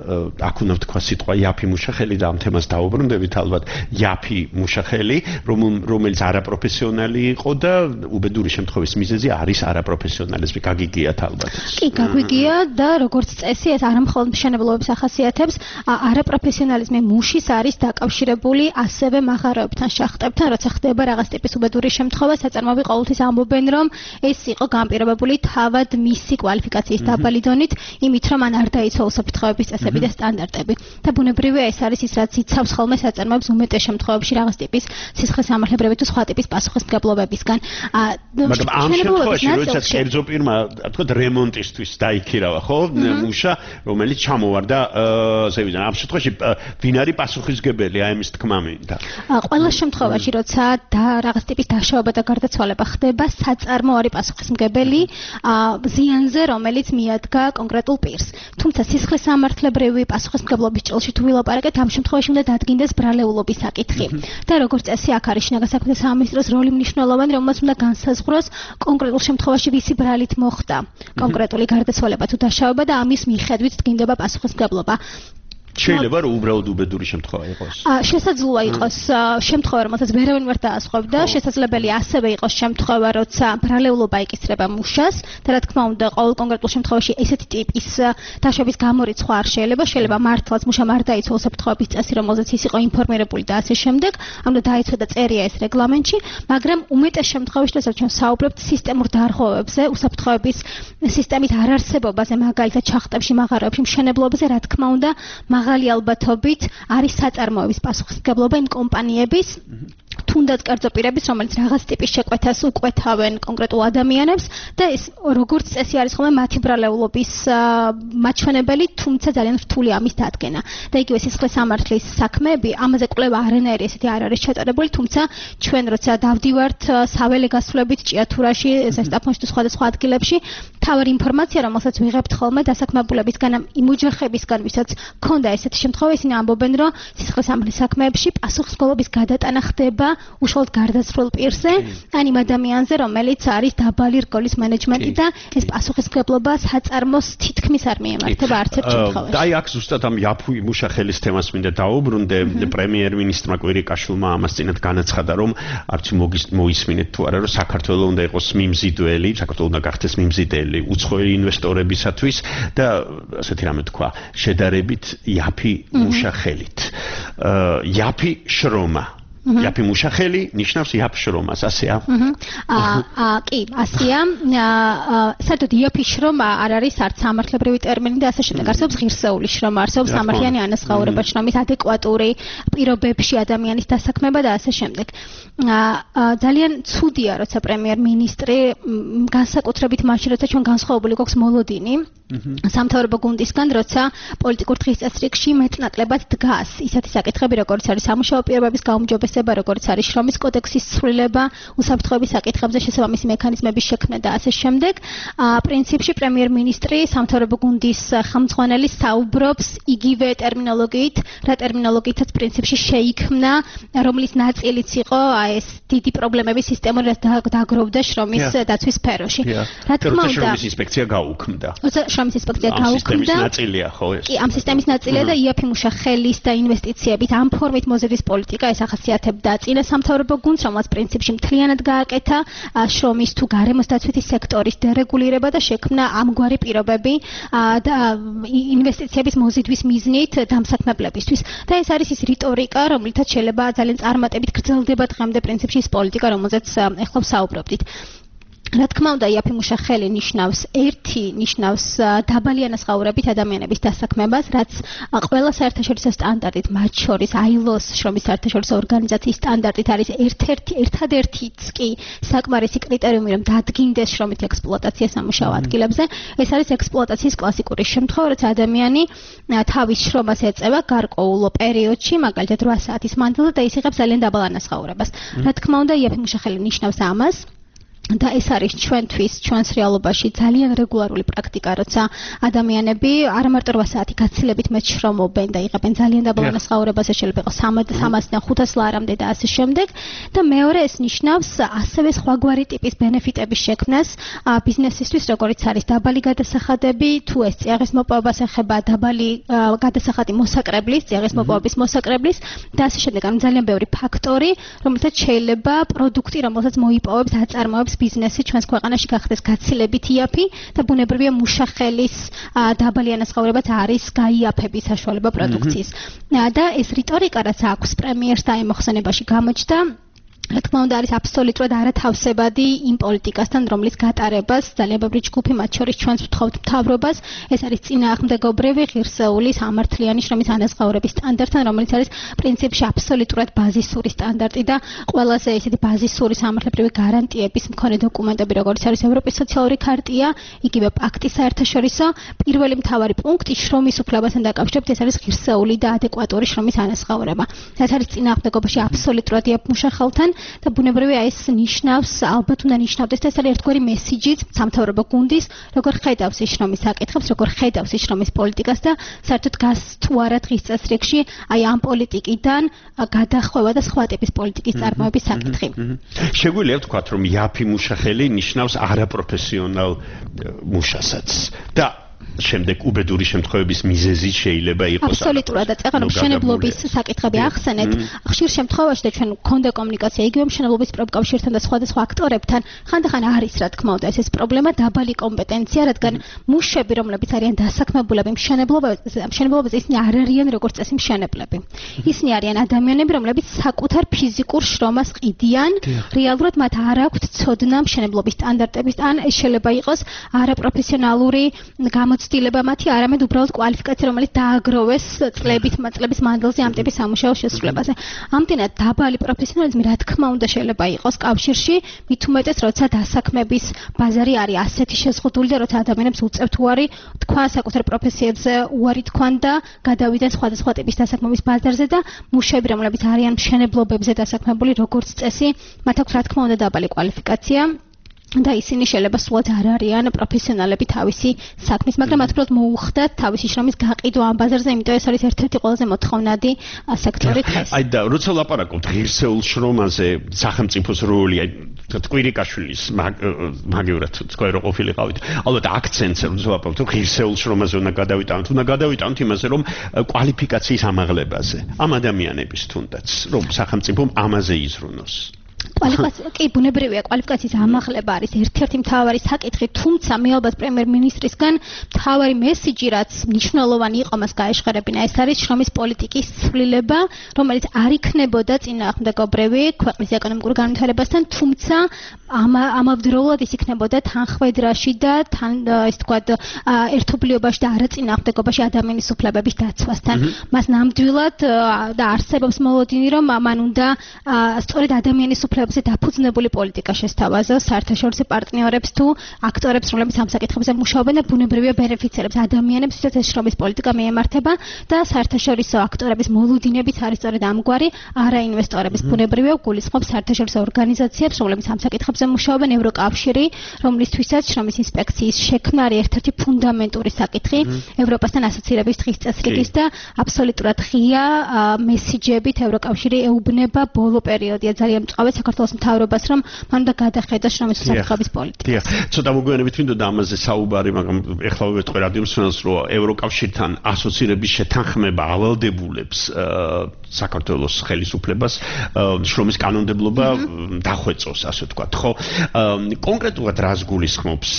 აქ უნდა ვთქვა სიტყვა იაფი მუშახელი და ამ თემას დაუბრუნდებით ალბათ. იაფი მუშახელი, რომელიც არაპროფესიონალი იყო და უბედური შემთხვევის მიზეზი არის არაპროფესიონალიზმი. გაგიგიათ ალბათ. კი, გაგვიგია და როგორც წესი ეს არამხოლოდ მშენებლობებს ახასიათებს, არაპროფესიონალიზმი მუშის არის დაკავშირებული ასევე მაღაროებთან, შახტებთან, როცა ხდება რაღაც ტიპის უბედური შემთხვევა, საწარმოები ყოველთვის ამბობენ, რომ ეს იყო განპირობებული თავად მისი კვალიფიკაციის დაბალი დონით, იმით რომ ან არ დაიცვა უსაფრთხოების წესები და სტანდარტები. და ბუნებრივია ეს არის ის, რაც იცავს ხოლმე საწარმოებს უმეტეს შემთხვევებში რაღაც ტიპის სისხლისამართლებრივი თუ სხვა ტიპის პასუხისმგებლობებისგან. მაგრამ ამ შემთხვევაში, როდესაც კერძო პირმა, თქვა რემონტისთვის დაიქირავა, ხო, მუშა, რომელიც ჩამოვარდა, ასე ვიდან, ამ შემთხვევაში ვინ არის პასუხისმგებელი, აი ამის თქმა მინდა. ყველა შემთხვევაში, როცა და რაღაც ტიპის დაშავება და გარდაცვალება ხდება, საწარმო არის პასუხისმგებელი ზიანზე, რომელიც მიადგა კონკრეტულ პირს. თუმცა სისხლისამართლებრივი პასუხისმგებლობის ჭრილში თუ ვილაპარაკეთ, ამ შემთხვევაში უნდა დადგინდეს ბრალეულობის საკითხი. და როგორც წესი, აქ არის შინაგან საქმეთა სამინისტროს როლი მნიშვნელოვანი, რომელმაც უნდა განსაზღვროს კონკრეტულ შემთხვევაში ვისი ბრალით მოხდა კონკრეტული გარდაცვალება თუ დაშავება და ამის მიხედვით დგინდება პასუხისმგებლობა. შეიძლება რომ უბრალოდ უბედური შემთხვევა იყოს. შესაძლოა იყოს შემთხვევა, რომელსაც ვერავინ ვერ დაასხვავდა, შესაძლებელია ასევე იყოს შემთხვევა, როცა ბრალეულობა ეკისრება მუშას და რა თქმა უნდა, ყოველ კონკრეტულ შემთხვევაში ესეთი ტიპის დაშვების გამორიცხვა არ შეიძლება, შეიძლება მართლაც მუშამ არ დაიცვა უსაფრთხოების წესი, რომელზეც ის იყო ინფორმირებული და ასე შემდეგ, ამიტომ დაიცვა და წერია ეს რეგლამენტში, მაგრამ უმეტეს შემთხვევაში, როდესაც ჩვენ საუბრობთ სისტემურ დარღვევებზე, უსაფრთხოების სისტემის არარსებობაზე, მაგალითად ჩახტებში, მაღაროებში, მშენებლობაზე, რა თქმა უნდა, მაღალი ალბათობით არის საწარმოების პასუხისმგებლობა იმ კომპანიების თუნდაც კერძო პირების, რომელიც რაღაც ტიპის შეკვეთას უკვეთავენ კონკრეტულ ადამიანებს და ეს როგორც წესი არის ხოლმე მათი ბრალეულობის მაჩვენებელი, თუმცა ძალიან რთული ამის დადგენა. და იგივე სისხლის სამართლის საქმეები, ამაზე კვლევა არანაირი ესეთი არ არის ჩატარებული, თუმცა ჩვენ როცა დავდივართ საველე გასვლებით ჭიათურაში, ზესტაფონში თუ სხვადასხვა ადგილებში, თავარი ინფორმაცია, რომელსაც ვიღებთ ხოლმე დასაქმებულებისგან, იმ ოჯახებისგან, ვისაც ქონდა ესეთი შემთხვევა, ისინი ამბობენ, რომ სისხლის სამართლის საქმეებში პასუხისმგებლობის გადატანა ხდება უშუალოდ გარდაცვლილ პირზე, ან იმ ადამიანზე, რომელიც არის დაბალი რგოლის მენეჯმენტი და ეს პასუხისმგებლობა საწარმოს თითქმის არ მიემართება არც ერთ შემთხვევაში. და აი აქ ზუსტად ამ იაფი მუშახელის თემას მინდა დავუბრუნდე. პრემიერ-მინისტრმა კვირიკაშვილმა ამას წინათ განაცხადა, რომ არც მოისმინეთ თუ არა, რომ საქართველოს უნდა იყოს მიმზიდველი, საქართველოს უნდა გახდეს მიმზიდველი უცხოელი ინვესტორებისათვის და ასეთი რამე თქვა, შედარებით იაფი მუშახელით. იაფი შრომა იაფი მუშახელი ნიშნავს იაფ შრომას, ასეა? აა კი, ასეა. საერთოდ იაფი შრომა არ არის არც სამართლებრივი ტერმინი და ასე შემდეგ. არსებობს ღირსეული შრომა, არსებობს სამართლიანი ანაზღაურება შრომის ადეკვატური პირობებში ადამიანის დასაქმება და ასე შემდეგ. ძალიან ცუდია, როცა პრემიერ-მინისტრი განსაკუთრებით მაშინ, როცა ჩვენ განსხვავებული გვაქვს მოლოდინი სამთავრობო გუნდისგან, როცა პოლიტიკურ დღესასწრებში მეტნაკლებად დგას ისეთი საკითხები, როგორც არის სამუშაო პირობების გაუმჯობესება, როგორც არის შრომის კოდექსის ცვლილება, უსაფრთხოების საკითხებზე შესაბამისი მექანიზმების შექმნა და ასე შემდეგ. პრინციპში პრემიერ-მინისტრი სამთავრობო გუნდის ხელმძღვანელი საუბრობს იგივე ტერმინოლოგიით, რა ტერმინოლოგიითაც პრინციპში შეიქმნა, რომლის ნაწილიც იყო ეს დიდი პრობლემების სისტემური დაგროვდა შრომის დაცვის სფეროში. რა თქმა უნდა, შრომის ინსპექცია გაუქმდა. შრომის ინსპექცია გაუქმდა. ნაწილია ხო ეს? კი, ამ სისტემის ნაწილია და იაფი მუშახელის და ინვესტიციების ამ ფორმით მოზიდვის პოლიტიკა ეს ახასიათებდა წინა სამთავრობო გუნდს, რომელსაც პრინციპში მთლიანად გააკეთა შრომის თუ გარემოს დაცვითი სექტორის დერეგულირება და შექმნა ამგვარი პირობები და ინვესტიციების მოზიდვის მიზნით დამსაქმებლებისთვის. და ეს არის ის რიტორიკა, რომლითაც შეიძლება ძალიან წარმატებით გრძელდება დღემდე პრინციპში ის პოლიტიკა, რომელზეც ეხლა ვსაუბრობდით. რა თქმა უნდა, იაფი მუშახელი ნიშნავს ერთი ნიშნავს დაბალი ანაზღაურებით ადამიანების დასაქმებას, რაც ყველა საერთაშორისო სტანდარტით, მათ შორის აი ელ ოს შრომის საერთაშორისო ორგანიზაციის სტანდარტით არის ერთ-ერთი ერთადერთიც კი საკმარისი კრიტერიუმი, რომ დადგინდეს შრომითი ექსპლუატაცია სამუშაო ადგილებზე. ეს არის ექსპლუატაციის კლასიკური შემთხვევა, როცა ადამიანი თავის შრომას ეწევა გარკვეულ პერიოდში, მაგალითად რვა საათის მანძილზე და ის იღებს ძალიან დაბალ ანაზღაურებას. რა თქმა უნდა, იაფი მუშახელი ნიშნავს ამას. და ეს არის ჩვენთვის, ჩვენს რეალობაში ძალიან რეგულარული პრაქტიკა, როცა ადამიანები არა მარტო რვა საათი გაცილებით მეტ შრომობენ და იღებენ ძალიან დაბალ ანაზღაურებას, შეიძლება იყოს სამასიდან ხუთას ლარამდე და ასე შემდეგ. და მეორე ეს ნიშნავს ასევე სხვაგვარი ტიპის ბენეფიტების შექმნას ბიზნესისთვის, როგორც არის დაბალი გადასახადები, თუ ეს წიაღის მოპოვებას ეხება, დაბალი გადასახადი მოსაკრებლის, წიაღის მოპოვების მოსაკრებლის და ასე შემდეგ. ანუ ძალიან ბევრი ფაქტორი, რომელთაც შეიძლება პროდუქტი, რომელსაც მოიპოვებს, აწარმოებს ბიზნესი ჩვენს ქვეყანაში გახდეს გაცილებით იაფი და ბუნებრივია მუშახელის დაბალი ანაზღაურებაც არის გაიაფების საშუალება პროდუქციის. და ეს რიტორიკა, რაც აქვს პრემიერს და ამ მოხსენებაში გამოჩნდა, რა თქმა უნდა არის აბსოლუტურად არათავსებადი იმ პოლიტიკასთან, რომლის გატარებას ძალიან ბევრი ჯგუფი, მათ შორის ჩვენს ვთხოვთ მთავრობას, ეს არის წინააღმდეგობრივი ღირსეული სამართლიანი შრომის ანაზღაურების სტანდარტთან, რომელიც არის პრინციპში აბსოლუტურად ბაზისური სტანდარტი და ყველაზე ესეთი ბაზისური სამართლებრივი გარანტიების მქონე დოკუმენტები, როგორც არის ევროპის სოციალური ქარტია, იგივე პაქტი საერთაშორისო, პირველი მთავარი პუნქტი შრომის უფლებასთან დაკავშირებით, ეს არის ღირსეული და ადეკვატური შრომის ანაზღაურება. ეს არის წინააღმდეგობაში აბსოლუტურად იაფ მუშახელთან და ბუნებრივია ეს ნიშნავს, ალბათ უნდა ნიშნავდეს და ეს არის ერთგვარი მესიჯიც სამთავრობო გუნდის, როგორ ხედავს ის შრომის საკითხებს, როგორ ხედავს ის შრომის პოლიტიკას და საერთოდ გას თუ არა დღის წესრიგში აი ამ პოლიტიკიდან გადახვევა და სხვა ტიპის პოლიტიკის წარმოების საკითხი. შეგვიძლია ვთქვათ, რომ იაფი მუშახელი ნიშნავს არაპროფესიონალ მუშასაც და შემდეგ უბედური შემთხვევების მიზეზი შეიძლება იყოს. აბსოლუტურად და წეგანო მშენებლობის საკითხები ახსენეთ. ხშირ შემთხვევაში და ჩვენ გქონდა კომუნიკაცია იგივე მშენებლობის პროფკავშირთან და სხვადასხვა აქტორებთან, ხანდახან არის რა თქმა უნდა ეს პრობლემა დაბალი კომპეტენცია, რადგან მუშები, რომლებიც არიან დასაქმებულები მშენებლობაზე, მშენებლობაზე ისინი არ არიან როგორც წესი მშენებლები. ისინი არიან ადამიანები, რომლებიც საკუთარ ფიზიკურ შრომას ყიდიან, რეალურად მათ არ აქვთ ცოდნა მშენებლობის სტანდარტების ან ეს შეიძლება იყოს არაპროფესიონალური გამოცდილება მათი, არამედ უბრალოდ კვალიფიკაცია, რომელიც დააგროვეს წლებით, წლების მანძილზე ამ ტიპის სამუშაოს შესრულებაზე. ამდენად დაბალი პროფესიონალიზმი რა თქმა უნდა შეიძლება იყოს კავშირში, მით უმეტეს როცა დასაქმების ბაზარი არის ასეთი შეზღუდული და როცა ადამიანებს უწევთ უარი თქვა საკუთარ პროფესიებზე უარი თქვან და გადავიდნენ სხვადასხვა ტიპის დასაქმების ბაზარზე და მუშები, რომლებიც არიან მშენებლობებზე დასაქმებული, როგორც წესი, მათ აქვს რა თქმა უნდა დაბალი კვალიფიკაცია. და ისინი შეიძლება სულად არ არიან პროფესიონალები თავისი საქმის, მაგრამ მათ უბრალოდ მოუხდათ თავისი შრომის გაყიდვა ამ ბაზარზე, იმიტომ ეს არის ერთ-ერთი ყველაზე მოთხოვნადი სექტორი დღეს. აი და როცა ლაპარაკობთ ღირსეულ შრომაზე, სახელმწიფოს როლი, აი კვირიკაშვილის მაგევრად თქვენ რო ყოფილიყავით. ალბათ აქცენტს როცა ლაპარაკობთ ღირსეულ შრომაზე უნდა გადავიტანოთ, უნდა გადავიტანოთ იმაზე, რომ კვალიფიკაციის ამაღლებაზე, ამ ადამიანების თუნდაც, რომ სახელმწიფომ ამაზე იზრუნოს. კვალიფიკაცია კი ბუნებრივია, კვალიფიკაციის ამაღლება არის ერთ-ერთი მთავარი საკითხი, თუმცა მე ალბათ პრემიერ-მინისტრისგან მთავარი მესიჯი, რაც მნიშვნელოვანი იყო მას გაეშღერებინა, ეს არის შრომის პოლიტიკის ცვლილება, რომელიც არ იქნებოდა წინააღმდეგობრივი ქვეყნის ეკონომიკურ განვითარებასთან, თუმცა ამავდროულად ის იქნებოდა თანხმედრაში და თან ის თქვა ერთობლიობაში და არაწინააღმდეგობაში ადამიანის უფლებების დაცვასთან. მას ნამდვილად და არსებობს მოლოდინი, რომ მან უნდა სწორედ ადამიანის უფლებებზე დაფუძნებული პოლიტიკა შესთავაზა საერთაშორისო პარტნიორებს თუ აქტორებს, რომლებიც ამ საკითხებზე მუშაობენ და ბუნებრივია ბენეფიციარებს ადამიანებს, ვისაც ეს შრომის პოლიტიკა მიემართება და საერთაშორისო აქტორების მოლოდინებიც არის სწორედ ამგვარი, არა ინვესტორების ბუნებრივია გულისხმობს საერთაშორისო ორგანიზაციებს, რომლებიც ამ საკითხებზე მუშაობენ, ევროკავშირი, რომლისთვისაც შრომის ინსპექციის შექმნა არის ერთ-ერთი ფუნდამენტური საკითხი ევროპასთან ასოცირების დღის წესრიგის და აბსოლუტურად ღია მესიჯებით ევროკავშირი ეუბნება ბოლო პერიოდია ძალიან მწვავე საქართველოს მთავრობას, რომ მან უნდა გადახედოს შრომის უსაფრთხოების პოლიტიკას. დიახ, ცოტა მოგვიანებით მინდოდა ამაზე საუბარი, მაგრამ ეხლა ვეთქვი რადიო მსმენელს, რომ ევროკავშირთან ასოცირების შეთანხმება ავალდებულებს საქართველოს ხელისუფლებას შრომის კანონმდებლობა დახვეწოს, ასე ვთქვათ, ხო? კონკრეტულად რას გულისხმობს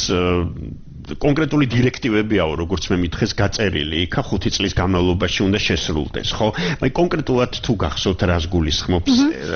კონკრეტული დირექტივებიაო, როგორც მე მითხეს, გაწერილი, იქა ხუთი წლის განმავლობაში უნდა შესრულდეს, ხო? მაგრამ კონკრეტულად თუ გახსოვთ რას გულისხმობს,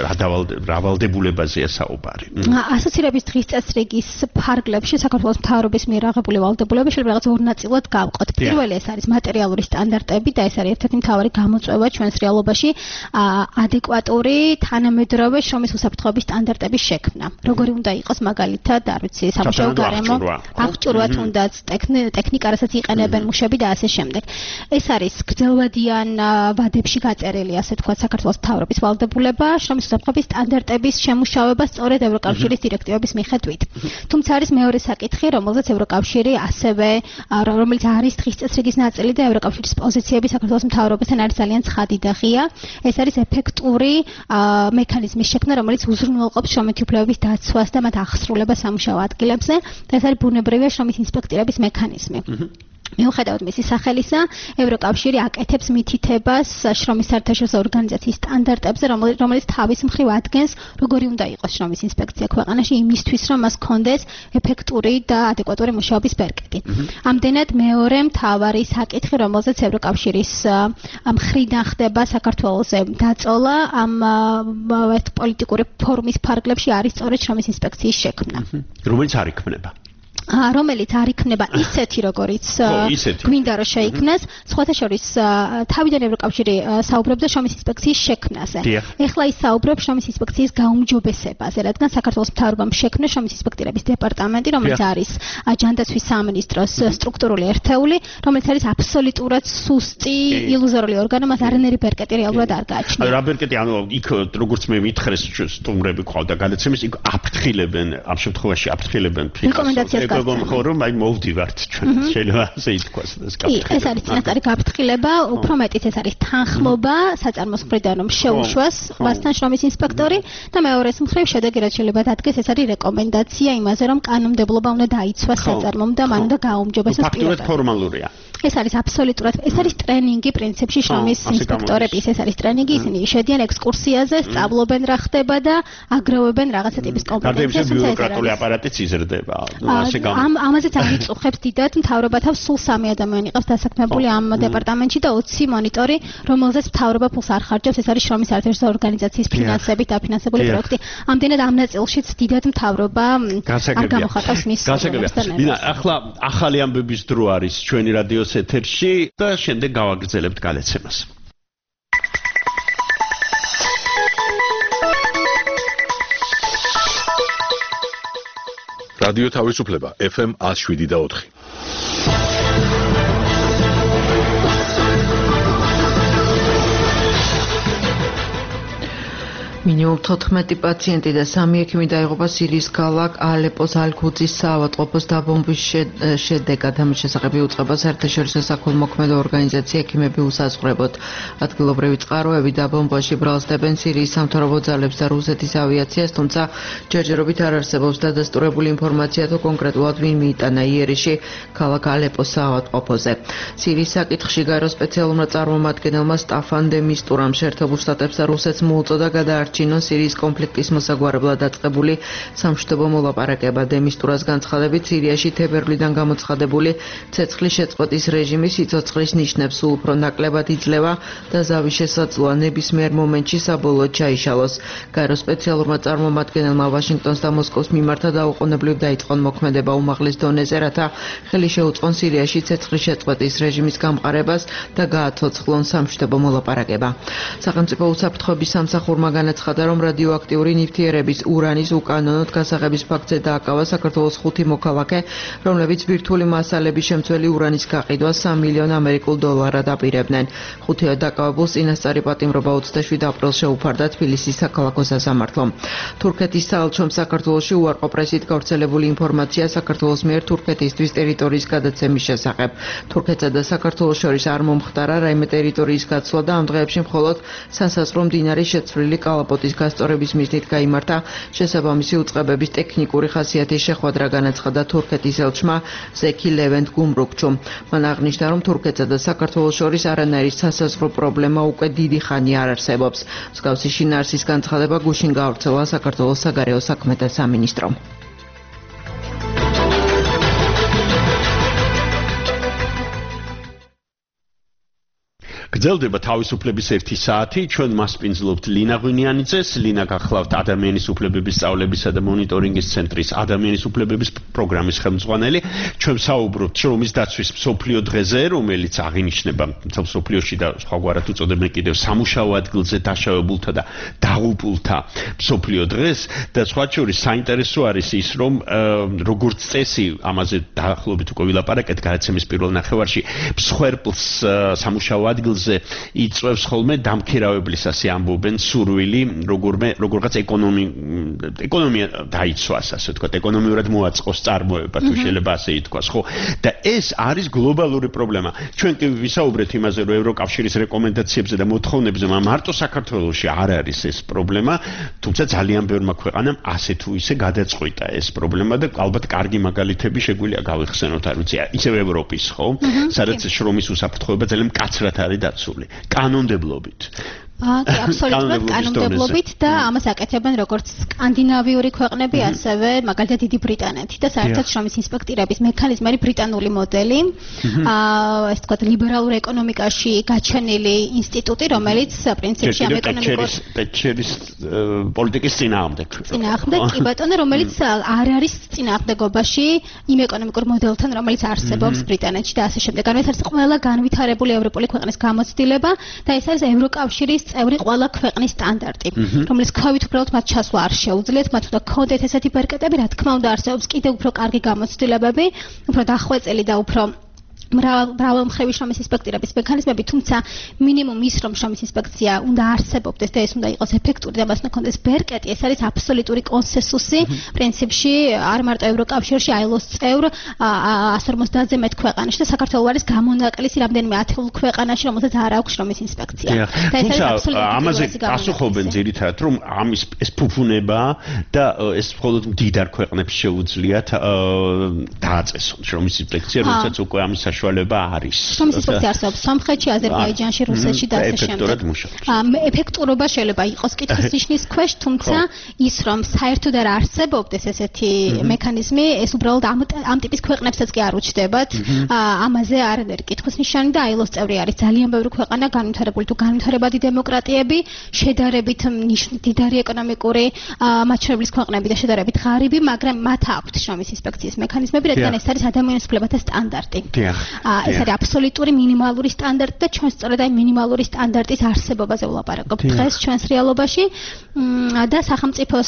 რა ვალდებულებაზეა საუბარი? ასოცირების დღის წესრიგის ფარგლებში საქართველოს მთავრობის მიერ აღებული ვალდებულება შეიძლება რაღაც ორ ნაწილად გავყოთ. პირველი ეს არის მატერიალური სტანდარტები და ეს არის ერთ-ერთი მთავარი გამოწვევა ჩვენს რეალობაში, ადეკვატური თანამედროვე შრომის უსაფრთხოების სტანდარტების შექმნა. როგორი უნდა იყოს მაგალითად, არ ვიცი, სამუშაო გარემო, აღჭურვა თუნდაც ტექნიკა, რასაც იყენებენ მუშები და ასე შემდეგ. ეს არის გრძელვადიან ვადებში გაწერილი, ასე ვთქვათ, საქართველოს მთავრობის ვალდებულება შრომის უსაფრთხოების სტანდარტების შემუშავება სწორედ ევროკავშირის დირექტივების მიხედვით. თუმცა არის მეორე საკითხი, რომელზეც ევროკავშირი ასევე, რომელიც არის დღის წესრიგის ნაწილი და ევროკავშირის პოზიციები საქართველოს მთავრობასთან არის ძალიან ცხადი და ღია. ეს არის ეფექტური მექანიზმის შექმნა, რომელიც უზრუნველყოფს შრომითი უფლებების დაცვას და მათ აღსრულებას სამუშაო ადგილებზე და ეს არის ბუნებრივია შრომის ინსპექტირების მექანიზმი. მიუხედავად მისი სახელისა, ევროკავშირი აკეთებს მითითებას შრომის საერთაშორისო ორგანიზაციის სტანდარტებზე, რომელიც თავის მხრივ ადგენს, როგორი უნდა იყოს შრომის ინსპექცია ქვეყანაში იმისთვის, რომ მას ჰქონდეს ეფექტური და ადეკვატური მუშაობის ბერკეტი. ამდენად მეორე მთავარი საკითხი, რომელზეც ევროკავშირის მხრიდან ხდება საქართველოზე დაწოლა ამ პოლიტიკური ფორუმის ფარგლებში არის სწორედ შრომის ინსპექციის შექმნა. რომელიც არ იქმნება? რომელიც არ იქნება ისეთი, როგორიც გვინდა რომ შეიქმნას, სხვათა შორის თავიდან ევროკავშირი საუბრობდა შრომის ინსპექციის შექმნაზე. ეხლა ის საუბრობს შრომის ინსპექციის გაუმჯობესებაზე, რადგან საქართველოს მთავრობამ შექმნა შრომის ინსპექტირების დეპარტამენტი, რომელიც არის ჯანდაცვის სამინისტროს სტრუქტურული ერთეული, რომელიც არის აბსოლუტურად სუსტი, ილუზორული ორგანო, მას არანაირი ბერკეტი რეალურად არ გააჩნია. რა ბერკეტი, ანუ იქ როგორც მე მითხრეს სტუმრები ყავდა გადაცემის, იქ აფრთხილებენ, ამ შემთხვევაში აფრთხილებენ რეკომენდაციას მოგება მხო რომ აი მოვდივართ ჩვენ შეიძლება ასე ითქვას ეს გაფრთხილება. კი, ეს არის წინასწარი გაფრთხილება, უფრო მეტიც ეს არის თანხმობა საწარმოს მხრიდან რომ შეუშვას მასთან შრომის ინსპექტორი და მეორეს მხრივ შედეგი რაც შეიძლება დადგეს ეს არის რეკომენდაცია იმაზე რომ კანონმდებლობა უნდა დაიცვას საწარმომ და მან უნდა გააუმჯობესოს პირადად. ფაქტურად ფორმალურია. ეს არის აბსოლუტურად ეს არის ტრენინგი პრინციპში შრომის ინსპექტორების ეს არის ტრენინგი ისინი შედიან ექსკურსიაზე სწავლობენ რა ხდება და აგროვებენ რაღაცა ტიპის კომპეტენციას ბიუროკრატიული აპარატიც იზრდება ნუ ასე გამ ამ ამაზეც აღიწუხებს დიდად მთავრობა თავს სულ სამი ადამიანი ყავს დასაქმებული ამ დეპარტამენტში და ოცი მონიტორი რომელზეც მთავრობა ფულს არ ხარჯავს ეს არის შრომის საერთაშორისო ორგანიზაციის ფინანსებით დაფინანსებული პროექტი ამდენად ამ ნაწილშიც დიდად მთავრობა არ გამოხატავს მის გასაგებია ლინა ახლა ახალი ამბების დრო არის ჩვენი რადიოს ეთერში და შემდეგ გავაგრძელებთ გადაცემას. რადიო თავისუფლება ეფ ემ one oh seven და four. მინიმუმ თოთხმეტი პაციენტი და სამი ექიმი დაიღუპა სირიის ქალაქ ალეპოს ალ-ქუძის საავადმყოფოს დაბომბვის შედეგად. ამის შესახებ იუწყება საერთაშორისო საქველმოქმედო ორგანიზაცია ექიმები უსაზღვრებოდ. ადგილობრივი წყაროები დაბომბვაში ბრალსდებენ სირიის სამთავრობო ძალებს და რუსეთის ავიაციას, თუმცა ჯერჯერობით არ არსებობს დადასტურებული ინფორმაცია თუ კონკრეტულად ვინ მიიტანა იერიში ქალაქ ალეპოს საავადმყოფოზე. სირიის საკითხში გაერო სპეციალურმა წარმომადგენელმა სტაფან დე მისტურამ შეერთებულ შტატებს და რუსეთს მოუწოდა გადაარჩინონ სირიის კონფლიქტის მოსაგვარებლად დაწყებული სამშვიდობო მოლაპარაკება. დე მისტურას განცხადებით სირიაში თებერვლიდან გამოცხადებული ცეცხლის შეწყვეტის რეჟიმი სიცოცხლის ნიშნებს სულ უფრო ნაკლებად იძლევა და ზავის შესაძლოა ნებისმიერ მომენტში საბოლოოდ ჩაიშალოს. გაერო სპეციალურმა წარმომადგენელმა ვაშინგტონს და მოსკოვს მიმართა დაუყოვნებლივ დაიწყონ მოქმედება უმაღლეს დონეზე, რათა ხელი შეუწყონ სირიაში ცეცხლის შეწყვეტის რეჟიმის გამყარებას და გააცოცხლონ სამშვიდობო მოლაპარაკება. სახელმწიფო უსაფრთხოების სამსახურმა განაცხადა რომ რადიოაქტიური ნივთიერების ურანის უკანონოდ გასაღების ფაქტზე დააკავა საქართველოს ხუთი მოქალაქე, რომლებიც ბირთვული მასალების შემცველი ურანის გაყიდვას სამი მილიონ ამერიკულ დოლარად აპირებდნენ. ხუთივე დაკავებულს წინასწარი პატიმრობა ოცდაშვიდ აპრილს შეუფარდა თბილისის საქალაქო სასამართლომ. თურქეთის საელჩომ საქართველოში უარყოფრესით გავრცელებული ინფორმაცია საქართველოს მიერ თურქეთისთვის ტერიტორიის გადაცემის შესახებ. თურქეთსა და საქართველოს შორის არ მომხდარა რაიმე ტერიტორიის გაცვლა და ამ დღეებში მხოლოდ სასაზღვრო მდინარის შეცვლილი კალაპოტის გასწორების მიზნით გაიმართა შესაბამისი უწყებების ტექნიკური ხასიათის შეხვედრა, განაცხადა თურქეთის ელჩმა ზექი ლევენტ გუმრუქჩუმ. მან აღნიშნა, რომ თურქეთსა და საქართველოს შორის არანაირი სასაზღვრო პრობლემა უკვე დიდი ხანი არ არსებობს. მსგავსი შინაარსის განცხადება გუშინ გავრცელა საქართველოს საგარეო საქმეთა სამინისტრომ. გრძელდება თავისუფლების ერთი საათი. ჩვენ მასპინძლობთ ლინა ღვინიანიძეს. ლინა გახლავთ ადამიანის უფლებების სწავლებისა და მონიტორინგის ცენტრის ადამიანის უფლებების პროგრამის ხელმძღვანელი. ჩვენ საუბრობთ შრომის დაცვის მსოფლიო დღეზე, რომელიც აღინიშნება მსოფლიოში და სხვაგვარად უწოდებენ კიდევ სამუშაო ადგილზე დაშავებულთა და დაღუპულთა მსოფლიო დღეს და სხვა შორის საინტერესო არის ის, რომ როგორც წესი ამაზე დაახლოებით უკვე ვილაპარაკეთ გადაცემის პირველ ნახევარში, მსხვერპლს სამუშაო ადგილზე იწვევს ხოლმე დამქირავებლის ასე ამბობენ სურვილი როგორმე როგორღაც ეკონომი ეკონომია დაიცვას ასე ვთქვათ ეკონომიურად მოაწყოს წარმოება თუ შეიძლება ასე ითქვას ხო და ეს არის გლობალური პრობლემა ჩვენ კი ვისაუბრეთ იმაზე რომ ევროკავშირის რეკომენდაციებზე და მოთხოვნებზე მარტო საქართველოში არ არის ეს პრობლემა თუმცა ძალიან ბევრმა ქვეყანამ ასე თუ ისე გადაწყვიტა ეს პრობლემა და ალბათ კარგი მაგალითები შეგვიძლია გავიხსენოთ არ ვიცი ისევ ევროპის ხო სადაც შრომის უსაფრთხოება ძალიან მკაცრად არის დაცული კანონმდებლობით კი, აბსოლუტურად კანონმდებლობით და ამას აკეთებენ როგორც სკანდინავიური ქვეყნები, ასევე მაგალითად დიდი ბრიტანეთი და საერთოდ შრომის ინსპექტირების მექანიზმი არის ბრიტანული მოდელი. აა ეს თქვა ლიბერალურ ეკონომიკაში გაჩენილი ინსტიტუტი, რომელიც პრინციპში ამ ეკონომიკურ ტეჩერის პოლიტიკის წინააღმდეგ. წინააღმდეგ, კი ბატონო, რომელიც არ არის წინააღმდეგობაში იმ ეკონომიკურ მოდელთან, რომელიც არსებობს ბრიტანეთში და ასე შემდეგ. ანუ ეს არის ყველა განვითარებული ევროპული ქვეყნის გამოცდილება და ეს არის ევროკავშირის წევრი ყველა ქვეყნის სტანდარტი, რომელიც ქვევით უბრალოდ მათ ჩასვლა არ შეუძლიათ, მათ უნდა ქონდეთ ესეთი ბერკეტები, რა თქმა უნდა არსებობს კიდევ უფრო კარგი გამოცდილებები, უფრო დახვეწილი და უფრო მრავალმხრივი შრომის ინსპექტირების მექანიზმები, თუმცა მინიმუმ ის რომ შრომის ინსპექცია უნდა არსებობდეს და ეს უნდა იყოს ეფექტური და მას უნდა ქონდეს ბერკეტი, ეს არის აბსოლუტური კონსენსუსი პრინციპში არ მარტო ევროკავშირში, აილოს წევრ εκατს ორმოცდაათზე მეტ ქვეყანაში და საქართველოს არის გამონაკლისი რამდენიმე ათეულ ქვეყანაში, რომელსაც არ აქვს შრომის ინსპექცია. და ეს არის აბსოლუტური ამაზე გასუხობენ ძირითადად რომ ამის ეს ფუფუნება და ეს მხოლოდ მდიდარ ქვეყნებს შეუძლიათ დააწესონ შრომის ინსპექცია, როდესაც უკვე ამის საშუალება არის. შრომის ინსპექცია არსებობს სომხეთში, აზერბაიჯანში, რუსეთში და ასე შემდეგ. ეფექტურობა შეიძლება იყოს კითხვის ნიშნის ქვეშ, თუმცა ის რომ საერთოდ არ არსებობდეს ესეთი მექანიზმი, ეს უბრალოდ ამ ამ ტიპის ქვეყნებსაც კი არ უჩნდებათ. ამაზე არანაირი კითხვის ნიშანი და აილოს წევრი არის ძალიან ბევრი ქვეყანა, განვითარებული თუ განვითარებადი დემოკრატიები, შედარებით მდიდარი ეკონომიკური მაჩვენებლის ქვეყნები და შედარებით ღარიბი, მაგრამ მათ აქვთ შრომის ინსპექციის მექანიზმები, რადგან ეს არის ადამიანის უფლებათა სტანდარტი. ეს არის აბსოლუტური მინიმალური სტანდარტი და ჩვენ სწორედ აი მინიმალური სტანდარტის არსებობაზე ვლაპარაკობთ დღეს ჩვენს რეალობაში და სახელმწიფოს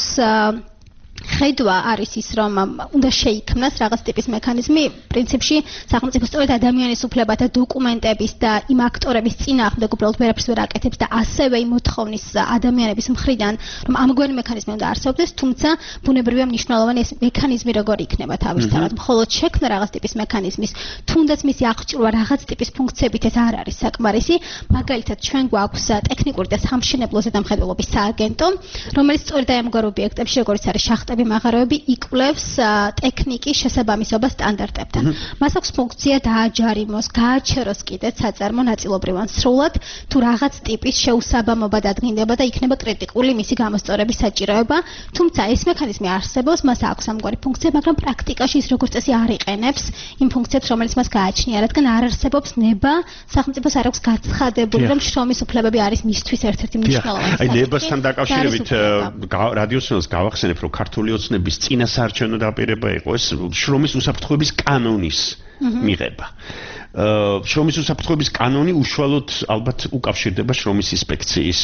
ხედვა არის ის რომ უნდა შეიქმნას რაღაც ტიპის მექანიზმი პრინციპში სახელმწიფო სწორედ ადამიანის უფლებათა დოკუმენტების და იმ აქტორების წინააღმდეგ უბრალოდ ვერაფერს ვერ აკეთებს და ასევე იმ მოთხოვნის ადამიანების მხრიდან რომ ამგვარი მექანიზმი უნდა არსებობდეს, თუმცა ბუნებრივია მნიშვნელოვანი ეს მექანიზმი როგორ იქნება თავისთავად. მხოლოდ შექმნა რაღაც ტიპის მექანიზმის, თუნდაც მისი აღჭურვა რაღაც ტიპის ფუნქციებით ეს არ არის საკმარისი. მაგალითად ჩვენ გვაქვს ტექნიკური და სამშენებლო ზედამხედველობის სააგენტო, რომელიც სწორედ აი ამგვარ ობიექტებში როგორც არის შახტები, მაღაროები იკვლევს ტექნიკის შესაბამისობას სტანდარტებთან. მას აქვს ფუნქცია დააჯარიმოს, გააჩეროს კიდეც საწარმო ნაწილობრივ ან სრულად თუ რაღაც ტიპის შეუსაბამობა დადგინდება და იქნება კრიტიკული მისი გამოსწორების საჭიროება. თუმცა ეს მექანიზმი არსებობს, მას აქვს ამგვარი ფუნქცია, მაგრამ პრაქტიკაში ის როგორც წესი არ იყენებს იმ ფუნქციებს, რომელიც მას გააჩნია, რადგან არ არსებობს ნება, სახელმწიფოს არ აქვს გაცხადებული, რომ შრომის უფლებები არის მისთვის ერთ-ერთი მნიშვნელოვანი. აი ნებასთან დაკავშირებით რადიოსნელს გავახსენებ, რომ ქართული ოცნების წინასაარჩევნო დაპირება იყო ეს შრომის უსაფრთხოების კანონის მიღება. შრომის უსაფრთხოების კანონი უშუალოდ ალბათ უკავშირდება შრომის ინსპექციის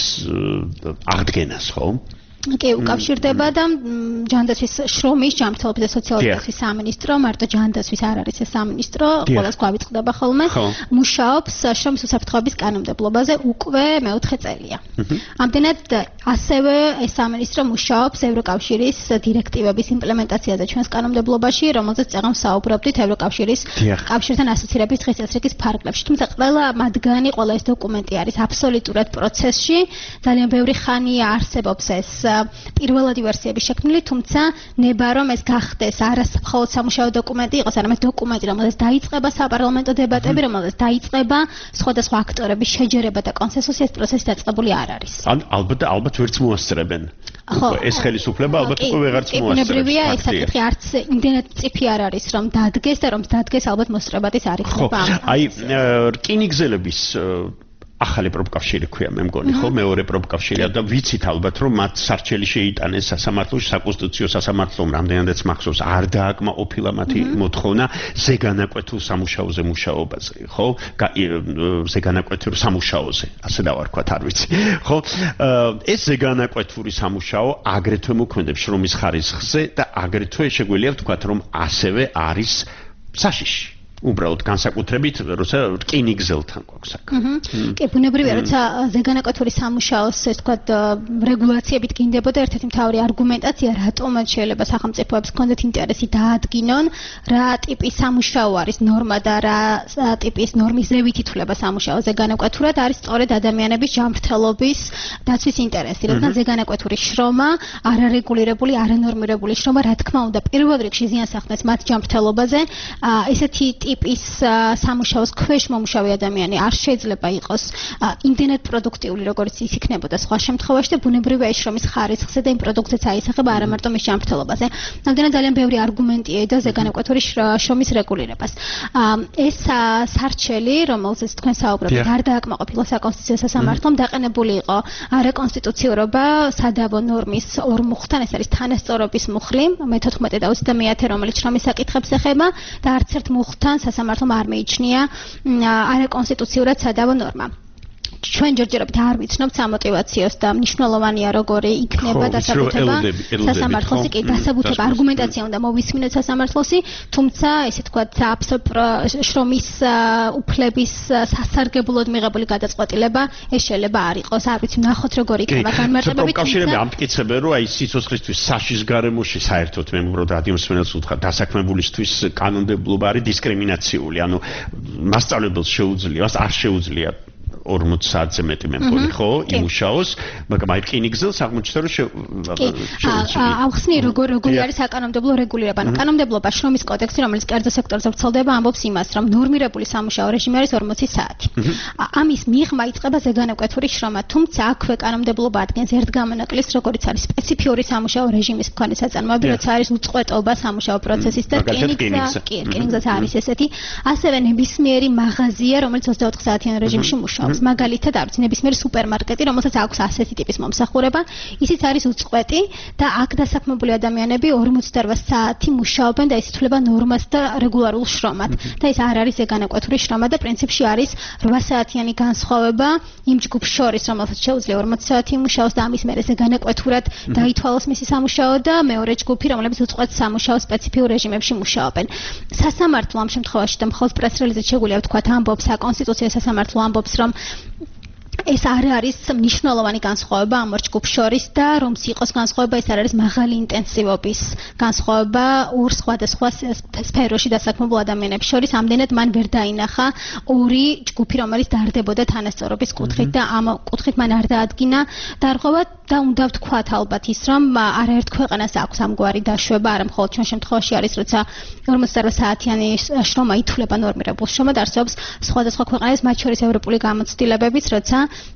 აღდგენას, ხო? კი, უკავშირდება და ჯანდაცვის შრომის ჯანმრთელობის და სოციალური დაცვის სამინისტრო, მარტო ჯანდაცვის არ არის ეს სამინისტრო, ყველას გვავიწყდება ხოლმე, მუშაობს შრომის უსაფრთხოების კანონმდებლობაზე უკვე მეოთხე წელია. ამდენად ასევე ეს სამინისტრო მუშაობს ევროკავშირის დირექტივების იმპლემენტაციაზე ჩვენს კანონმდებლობაში, რომელზეც წეღან საუბრობდით ევროკავშირის კავშირთან ასოცირების დღესასწაულის ფარგლებში. თუმცა ყველა მათგანი, ყველა ეს დოკუმენტი არის აბსოლუტურად პროცესში, ძალიან ბევრი ხანია არსებობს ეს პირველადი ვერსიები შექმნილი, თუმცა ნება რომ ეს გახდეს არა მხოლოდ სამუშაო დოკუმენტი იყოს, არამედ დოკუმენტი, რომელზეც დაიწყება საპარლამენტო დებატები, რომელზეც დაიწყება სხვადასხვა აქტორების შეჯერება და კონსენსუსი, ეს პროცესი დაწყებული არ არის. ალბათ ალბათ ვერც მოასწრებენ. ეს ხელისუფლება ალბათ უკვე ვეღარც მოასწრებს. ბუნებრივია ეს საკითხი არც იმდენად წიფი არ არის, რომ დადგეს და რომ დადგეს ალბათ მოსწრებადის არ იქნება. აი რკინიგზელების ახალი პროფკავშირი ქვია მე მგონი, ხო, მეორე პროფკავშირია და ვიცით ალბათ რომ მათ სარჩელი შეიტანეს სასამართლოში, საკონსტიტუციო სასამართლომ რამდენადაც მახსოვს არ დააკმაყოფილა მათი მოთხოვნა ზეგანაკვეთილ სამუშაოზე მუშაობაზე, ხო? ზეგანაკვეთილ სამუშაოზე, ასე დავარქვათ, არ ვიცი, ხო? ეს ზეგანაკვეთური სამუშაო აგრეთვე მოქმედებს შრომის ხარისხზე და აგრეთვე შეგვიძლია ვთქვათ რომ ასევე არის საშიში. უბრალოდ განსაკუთრებით როცა რკინიგზელთან გვაქვს საქმე. კი, ბუნებრივია, როცა ზეგანაკვეთური სამუშაოს, ეს თქვათ, რეგულაციებით გინდებოდა ერთ-ერთი მთავარი არგუმენტაცია, რატომაც შეიძლება სახელმწიფოებს ჰქონდეთ ინტერესი დაადგინონ, რა ტიპის სამუშაო არის ნორმა და რა ტიპის ნორმის ზევით ითვლება სამუშაო ზეგანაკვეთურად, არის სწორედ ადამიანების ჯანმრთელობის დაცვის ინტერესი. რადგან ზეგანაკვეთური შრომა, არარეგულირებული, არანორმირებული შრომა, რა თქმა უნდა, პირველ რიგში ზიანს ახდენს მათ ჯანმრთელობაზე, ესეთი ტიპის სამუშაოს ქვეშ მომუშავე ადამიანი არ შეიძლება იყოს იმდენად პროდუქტიული, როგორც ის იქნებოდა სხვა შემთხვევაში და ბუნებრივია ის შრომის ხარისხზე და იმ პროდუქტებს აისახება არა მარტო მის ჯანმრთელობაზე. ამდენად ძალიან ბევრი არგუმენტია და ზეგანაკვეთური შრომის რეგულირებას. ეს სარჩელი, რომელზეც თქვენ საუბრობთ, არ დააკმაყოფილა საკონსტიტუციო სასამართლომ, დაყენებული იყო არაკონსტიტუციურობა სადავო ნორმის ორ მუხთან, ეს არის თანასწორობის მუხლი, მეთოთხმეტე და ოცდამეათე, რომელიც შრომის საკითხებს ეხება და არც ერთ მუხთან სასამართლომ არ მეიჩნია არაკონსტიტუციურად სადავო ნორმა. ჩვენ ჯერჯერობით არ ვიცნობთ სამოტივაციოს და მნიშვნელოვანია როგორი იქნება დასაბუთება სასამართლოსი, კი დასაბუთება არგუმენტაცია უნდა მოვისმინოთ სასამართლოსი, თუმცა ესე თქვათ შრომის უფლების სასარგებლოდ მიღებული გადაწყვეტილება ეს შეიძლება არ იყოს, არ ვიცი, ნახოთ როგორი იქნება განმარტებები. პროფკავშირები ამტკიცებენ, რომ აი სიცოცხლისთვის საშის გარემოში საერთოდ მე მგონი რადიომსმენელს უთხრა დასაქმებულისთვის კანონმდებლობა არის დისკრიმინაციული, ანუ მასწავლებელს შეუძლია, არ შეუძლია ორმოც საათზე მეტი მე მგონი ხო იმუშაოს, მაგრამ აი რკინიგზელს აღმოჩნდა რომ შეუძლია. ახსნი როგორ როგორი არის საკანონმდებლო რეგულირება. ანუ კანონმდებლობა შრომის კოდექსი, რომელიც კერძო სექტორზე ვრცელდება, ამბობს იმას, რომ ნორმირებული სამუშაო რეჟიმი არის ორმოცი საათი. ამის მიღმა იწყება ზეგანაკვეთური შრომა, თუმცა აქვე კანონმდებლობა ადგენს ერთგამონაკლის, როგორც არის სპეციფიური სამუშაო რეჟიმის მქონე საწარმოები, როცა არის უწყვეტობა სამუშაო პროცესის და რკინიგზა, კი, რკინიგზაც არის ესეთი. ასევე ნებისმიერი მაღაზია, რომელიც ოცდაოთხ საათიან რეჟიმში მუშაობს. მაგალითად, არის ნებისმიერი სუპერმარკეტი, რომელსაც აქვს ასეთი ტიპის მომსახურება, ისიც არის უწყვეტი და აქ დასაქმებული ადამიანები ორმოცდაორ საათი მუშაობენ და ეს ითვლება ნორმას და რეგულარულ შრომად. და ეს არ არის ზეგანაკვეთური შრომა და პრინციპში არის რვა საათიანი განსხვავება იმ ჯგუფს შორის, რომელსაც შეუძლია ორმოცი საათი იმუშაოს და ამის მერე ზეგანაკვეთურად დაითვალოს მისი სამუშაო და მეორე ჯგუფი, რომლებიც უწყვეტ სამუშაო სპეციფიურ რეჟიმებში მუშაობენ. სასამართლო ამ შემთხვევაში და მხოლოდ პრეს-რელიზით შეგვიძლია ვთქვათ, ამბობს საკონსტიტუციო სასამართლო ამბობს, რომ ეს არ არის მნიშვნელოვანი განსხვავება ამ ორ ჯგუფს შორის და რომც იყოს განსხვავება, ეს არ არის მაღალი ინტენსივობის განსხვავება ორ სხვადასხვა სფეროში დასაქმებულ ადამიანებს შორის. ამდენად მან ვერ დაინახა ორი ჯგუფი, რომელიც დარდებოდა თანასწორობის კუთხით და ამ კუთხით მან არ დაადგინა დარღვევა და უნდა ვთქვათ ალბათ ის, რომ არაერთ ქვეყანას აქვს ამგვარი დაშვება, არა მხოლოდ ჩვენ შემთხვევაში არის, როცა ორმოცდაორ საათიანი შრომა ითვლება ნორმირებულ შრომად, არსებობს სხვადასხვა ქვეყანას, მათ შორის ევროპული გამოცდილებებიც, როცა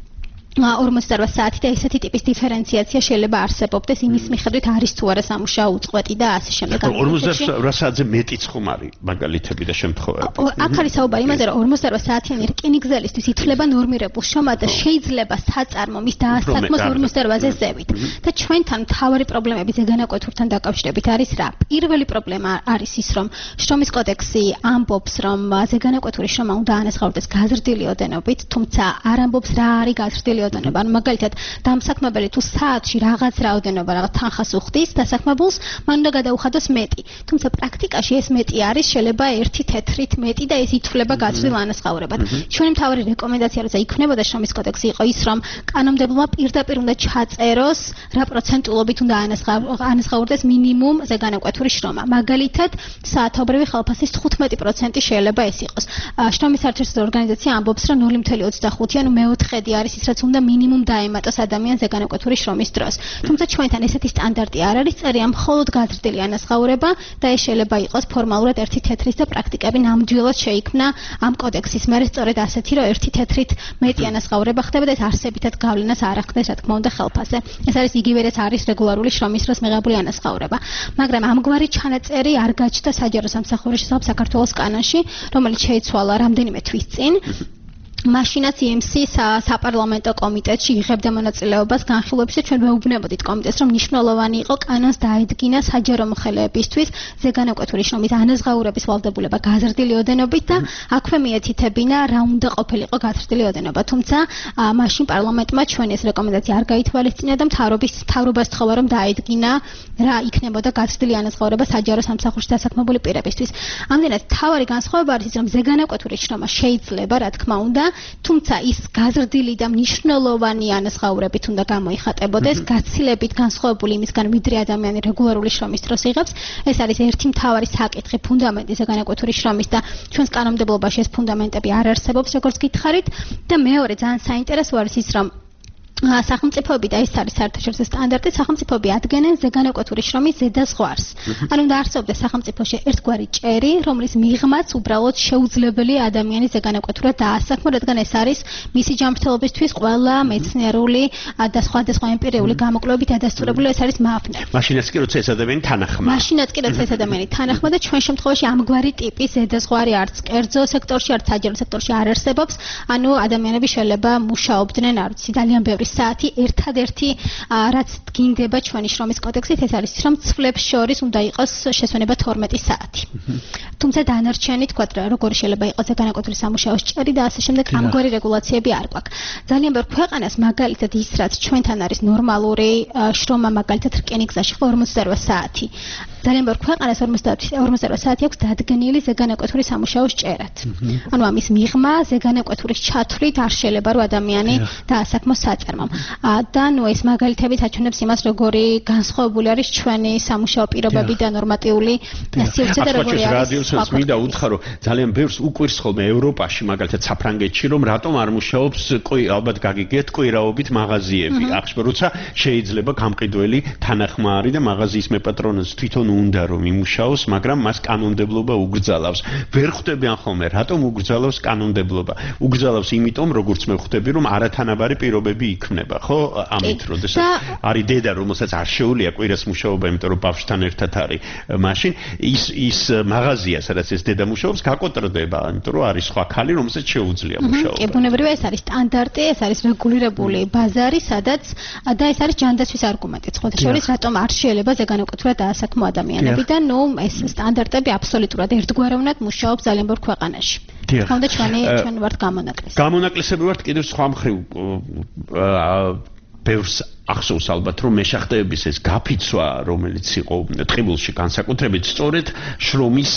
ორმოცდაორ საათი და ესეთი ტიპის დიფერენციაცია შეიძლება არსებობდეს იმის მიხედვით არის თუ არა სამუშაო უწყვეტი და ასე შემდეგ. ორმოცდაორ საათზე მეტიც ხომ არის მაგალითები და შემთხვევები. აქ არის საუბარი იმაზე, რომ ორმოცდაორ საათიანი რკინიგზელისთვის ითვლება ნორმირებულ შრომად და შეიძლება საწარმო მის დაასაქმოს ორმოცდაორ-ზე ზევით. და ჩვენთან მთავარი პრობლემები ზეგანაკვეთურთან დაკავშირებით არის რა? პირველი პრობლემა არის ის, რომ შრომის კოდექსი ამბობს, რომ ზეგანაკვეთური შრომა უნდა ანაზღაურდეს გაზრდილი ოდენობით, თუმცა არ ამბობს რა არის გაზრდილი ოდენობა. ანუ მაგალითად, დამსაქმებელი თუ საათში რაღაც რაოდენობა, რაღაც თანხას უხდის დასაქმებულს, მან უნდა გადაუხადოს მეტი. თუმცა პრაქტიკაში ეს მეტი არის შეიძლება ერთი თეთრით მეტი და ეს ითვლება გაზრდილ ანაზღაურებად. ჩვენი მთავარი რეკომენდაცია, როცა იქმნებოდა შრომის კოდექსი, იყო ის, რომ კანონმდებლობა პირდაპირ უნდა ჩაწეროს, რა პროცენტულობით უნდა ანაზღაურდეს მინიმუმ ზეგანაკვეთური შრომა. მაგალითად, საათობრივი ხელფასის თხუთმეტი პროცენტი შეიძლება ეს იყოს. შრომის საერთაშორისო ორგანიზაცია ამბობს, რომ ნული მოცდაოთხი ანუ მეოთხედი არის ის, რაც უნდა მინიმუმ დაემატოს ადამიანს ზეგანაკვეთური შრომის დროს. თუმცა ჩვენთან ესეთი სტანდარტი არ არის, წერია მხოლოდ გაზრდილი ანაზღაურება და ეს შეიძლება იყოს ფორმალურად ერთი თეთრის და პრაქტიკები ნამდვილად შეიქმნა ამ კოდექსის მერე სწორედ ასეთი, რომ ერთი თეთრით მეტი ანაზღაურება ხდება და ეს არსებითად გავლენას არ ახდენს, რა თქმა უნდა, ხელფასზე. ეს არის იგივე რაც არის რეგულარული შრომის დროს მიღებული ანაზღაურება. მაგრამ ამგვარი ჩანაწერი არ გაჩნდა საჯარო სამსახურის შესახებ საქართველოს კანონში, რომელიც შეიცვალა რამდენიმე თვის წინ. მაშინაც ი ემ სი საპარლამენტო კომიტეტში იღებდა მონაწილეობას განხილვებში და ჩვენ ვეუბნებოდით კომიტეტს, რომ მნიშვნელოვანი იყო კანონს დაედგინა საჯარო მოხელეებისთვის ზეგანაკვეთური შრომის ანაზღაურების ვალდებულება გაზრდილი ოდენობით და აქვე მიეთითებინა რა უნდა ყოფილიყო გაზრდილი ოდენობა. თუმცა მაშინ პარლამენტმა ჩვენ ეს რეკომენდაცია არ გაითვალისწინა და მთავრობის მთავრობას თხოვა, რომ დაედგინა რა იქნებოდა გაზრდილი ანაზღაურება საჯარო სამსახურში დასაქმებული პირებისთვის. ამდენად მთავარი განსხვავება არის ის, რომ ზეგანაკვეთური შრომა შეიძლება, რა თქმა უნდა, თუმცა ის გაზრდილი და მნიშვნელოვანი ანაზღაურებით უნდა გამოიხატებოდეს, გაცილებით განსხვავებული იმისგან, ვიდრე ადამიანი რეგულარული შრომის დროს იღებს. ეს არის ერთი მთავარი საკითხი, ფუნდამენტი ზეგანაკვეთური შრომის და ჩვენს კანონმდებლობაში ეს ფუნდამენტები არ არსებობს, როგორც გითხარით. და მეორე ძალიან საინტერესო არის ის, რომ სახელმწიფოები და ეს არის საერთაშორისო სტანდარტი, სახელმწიფოები ადგენენ ზეგანაკვეთური შრომის ზედაზღვარს. ანუ უნდა არსებობდეს სახელმწიფოში ერთგვარი ჭერი, რომლის მიღმაც უბრალოდ შეუძლებელია ადამიანის ზეგანაკვეთურად დაასაქმო, რადგან ეს არის მისი ჯანმრთელობისთვის ყველა მეცნიერული და სხვადასხვა ემპირიული გამოკვლევებით დადასტურებული, ეს არის მავნე. მაშინაც კი როცა ეს ადამიანი თანახმა. მაშინაც კი როცა ეს ადამიანი თანახმა და ჩვენ შემთხვევაში ამგვარი ტიპის ზედაზღვარი არც კერძო სექტორში, არც საჯარო სექტორში არ არსებობს. ანუ ადამიანები შეიძლება მუშაობდნენ, არ ვიცი, ძალიან ბევრი შორის საათი ერთადერთი რაც გინდება ჩვენი შრომის კოდექსით ეს არის რომ ცვლებს შორის უნდა იყოს შესვენება თორმეტი საათი. თუმცა დანარჩენი თქვა როგორი შეიძლება იყოს განაკვეთილი სამუშაოს ჭერი და ასე შემდეგ ამგვარი რეგულაციები არ გვაქვს. ძალიან ბევრ ქვეყანას მაგალითად ის რაც ჩვენთან არის ნორმალური შრომა მაგალითად რკინიგზაში ხო ორმოცდაოთხ საათი. ძალიან ბევრ ქვეყანას ორმოცდაოთხ საათი აქვს დადგენილი ზეგანაკვეთური სამუშაოს ჭერად. ანუ ამის მიღმა ზეგანაკვეთურის ჩათვლით არ შეიძლება რომ ადამიანი დაასაქმოს საწარმომ. და ნუ ეს მაგალითები საჩვენებს იმას როგორი განსხვავებული არის ჩვენი სამუშაო პირობები და ნორმატიული სივრცე და როგორი არის. რადიოსაც მინდა უთხრა ძალიან ბევრს უკვირს ხოლმე ევროპაში მაგალითად საფრანგეთში რომ რატომ არ მუშაობს ალბათ გაგიგეთ კვირაობით მაღაზიები. ახლა როცა შეიძლება გამყიდველი თანახმარი და მაღაზიის მეპატრონოს თვითონ უნდა რომ იმუშაოს, მაგრამ მას კანონმდებლობა უგრძალავს. ვერ ხვდებიან ხოლმე რატომ უგრძალავს კანონმდებლობა. უგრძალავს იმიტომ როგორც მე ხვდები რომ არათანაბარი პირობები იქმნება, ხო? ამით როდესაც არის დედა რომელსაც არ შეუძლია კვირას მუშაობა, იმიტომ რომ ბავშვთან ერთად არის, მაშინ ის ის მაღაზია სადაც ეს დედა მუშაობს გაკოტრდება, იმიტომ რომ არის სხვა ქალი რომელსაც შეუძლია მუშაობა. კი, ბუნებრივია ეს არის სტანდარტი, ეს არის რეგულირებული ბაზარი, სადაც და ეს არის ჯანდაცვის არგუმენტი. სხვათა შორის რატომ არ შეიძლება ზეგანაკვეთურად დაასაქმო ადამიანები და ნუ ეს სტანდარტები აბსოლუტურად ერთგვაროვნად მუშაობს ძალიან ბევრ ქვეყანაში. თქონდა ჩვენი ჩვენ ვართ გამონაკლისი. გამონაკლისები ვართ კიდევ სხვა მხრივ ბევრს ახსოვს ალბათ რომ მეშახტეების ეს გაფიცვა რომელიც იყო ტყიბულში განსაკუთრებით სწორედ შრომის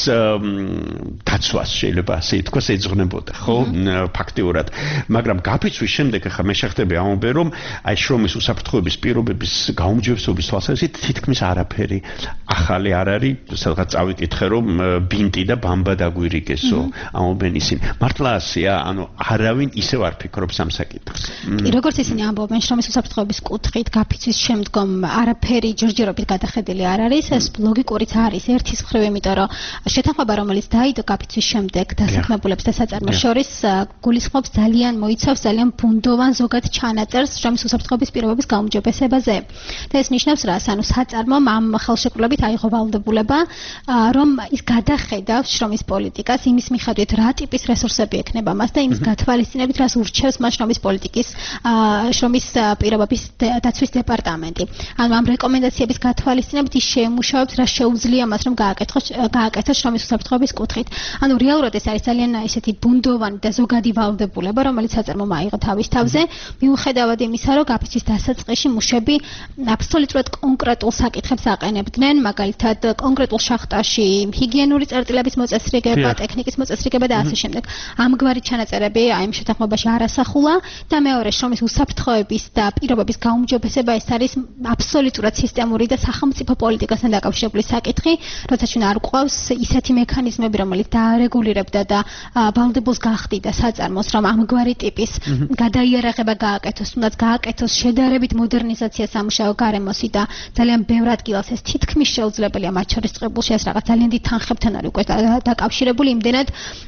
დაცვას შეიძლება ასე ითქვას ეძღვნებოდა ხო ფაქტიურად მაგრამ გაფიცვის შემდეგ ახლა მეშახტები ამბობენ რომ აი შრომის უსაფრთხოების პირობების გაუმჯობესების თვალსაზრისით თითქმის არაფერი ახალი არ არის სადღაც წავიკითხე რომ ბინტი და ბამბა დაგვირიგესო ამბობენ ისინი მართლა ასეა ანუ არავინ ისევ არ ფიქრობს ამ საკითხს კი როგორც ისინი ამბობენ შრომის უსაფრთხოების კუთხით გაფიცვის შემდგომ არაფერი ჯერჯერობით გადახედილი არ არის ეს ლოგიკურიც არის ერთის მხრივ იმიტომ რომ შეთანხმება რომელიც დაიდო გაფიცვის შემდეგ დასაქმებულებს და საწარმოს შორის გულისხმობს ძალიან მოიცავს ძალიან ბუნდოვან ზოგად ჩანაწერს შრომის უსაფრთხოების პირობების გაუმჯობესებაზე და ეს ნიშნავს რას ანუ საწარმომ ამ ხელშეკრულებით აიღო ვალდებულება რომ ის გადახედავს შრომის პოლიტიკას იმის მიხედვით რა ტიპის რესურსები ექნება მას და იმის გათვალისწინებით რას ურჩევს მას შრომის პოლიტიკის შრომის პირობების დაცვის დეპარტამენტი. ანუ ამ რეკომენდაციების გათვალისწინებით ის შეემუშავებს რა შეუძლია მას რომ გააკეთოს გააკეთოს შრომის უსაფრთხოების კუთხით. ანუ რეალურად ეს არის ძალიან ესეთი ბუნდოვანი და ზოგადი ვალდებულება, რომელიც საწარმომ აიღო თავის თავზე, მიუხედავად იმისა, რომ გაფიცვის დასაწყისში მუშები აბსოლუტურად კონკრეტულ საკითხებს აყენებდნენ, მაგალითად კონკრეტულ შახტაში ჰიგიენური წერტილების მოწესრიგება, ტექნიკის მოწესრიგება და ასე შემდეგ. ამგვარი ჩანაწერები აი ამ შეთანხმებაში არ ასახულა და მეორე შრომის უსაფრთხოების და პირობების გაუმჯობესება ეს არის აბსოლუტურად სისტემური და სახელმწიფო პოლიტიკასთან დაკავშირებული საკითხი, როცა ჩვენ არ გვყავს ისეთი მექანიზმები, რომელიც დაარეგულირებდა და ვალდებულს გახდიდა საწარმოს, რომ ამგვარი ტიპის გადაიარაღება გააკეთოს, თუნდაც გააკეთოს შედარებით მოდერნიზაცია სამუშაო გარემოსი და ძალიან ბევრ ადგილას ეს თითქმის შეუძლებელია, მათ შორის წყებულში ეს რაღაც ძალიან დიდ თანხებთან არის უკვე დაკავშირებული, იმდენად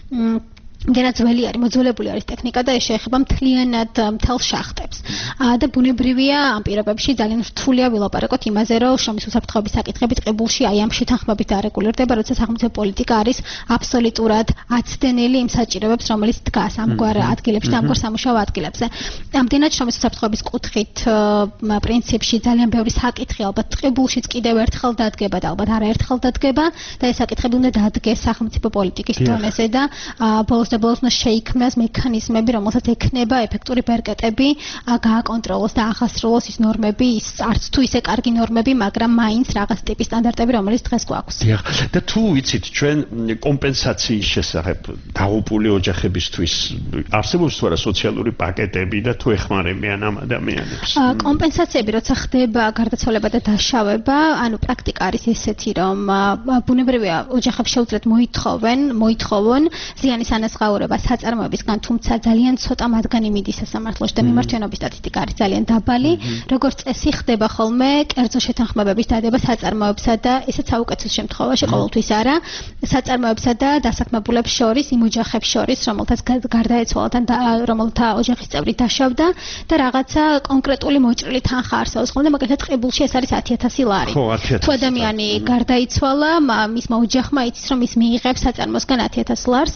იმდენად ძველი არის, მოძველებული არის ტექნიკა და ეს შეეხება მთლიანად მთელ შახტებს. და ბუნებრივია ამ პირობებში ძალიან რთულია ვილაპარაკოთ იმაზე, რომ შრომის უსაფრთხოების საკითხები ტყიბულში აი ამ შეთანხმებით არეგულირდება, როცა სახელმწიფო პოლიტიკა არის აბსოლუტურად აცდენილი იმ საჭიროებებს, რომელიც დგას ამგვარ ადგილებში და ამგვარ სამუშაო ადგილებზე. ამდენად შრომის უსაფრთხოების კუთხით პრინციპში ძალიან ბევრი საკითხი ალბათ ტყიბულშიც კიდევ ერთხელ დადგება და ალბათ არაერთხელ დადგება და ეს საკითხები უნდა დადგეს სახელმწიფო პოლიტიკის დონეზე და ბოლოს და ბოლოს უნდა შეიქმნას მექანიზმები, რომელსაც ექნება ეფექტური ბერკეტები, გააკონტროლოს და აღასრულოს ის ნორმები, ის არც თუ ისე კარგი ნორმები, მაგრამ მაინც რაღაც ტიპის სტანდარტები, რომელიც დღეს გვაქვს. დიახ, და თუ ვიცით, ჩვენ კომპენსაციის შესახებ დაღუპული ოჯახებისთვის არსებობს თუ არა სოციალური პაკეტები და თუ ეხმარებიან ამ ადამიანებს? კომპენსაციები, როცა ხდება გარდაცვალება და დაშავება, ანუ პრაქტიკა არის ესეთი, რომ ბუნებრივია ოჯახებს შეუძლიათ მოითხოვენ, მოითხოვონ ზიანის ანაზღაურება საწარმოებისგან, თუმცა ძალიან ცოტა მათგანი მიდის სასამართლოში და მიმართვენობის სტატისტიკა არის ძალიან დაბალი. როგორც წესი ხდება ხოლმე კერძო შეთანხმებების დადება საწარმოებსა და ესეც საუკეთესო შემთხვევაში ყოველთვის არა, საწარმოებსა და დასაქმებულებს შორის, იმ ოჯახებს შორის, რომელთაც გარდაეცვალა და რომელთა ოჯახის წევრი დაშავდა და რაღაცა კონკრეტული მოჭრილი თანხა არსებობს ხოლმე, მაგალითად ტყიბულში ეს არის ათი ათასი ლარი. თუ ადამიანი გარდაიცვალა, მისმა ოჯახმა იცის, რომ ის მიიღებს საწარმოსგან ათი ათას ლარს,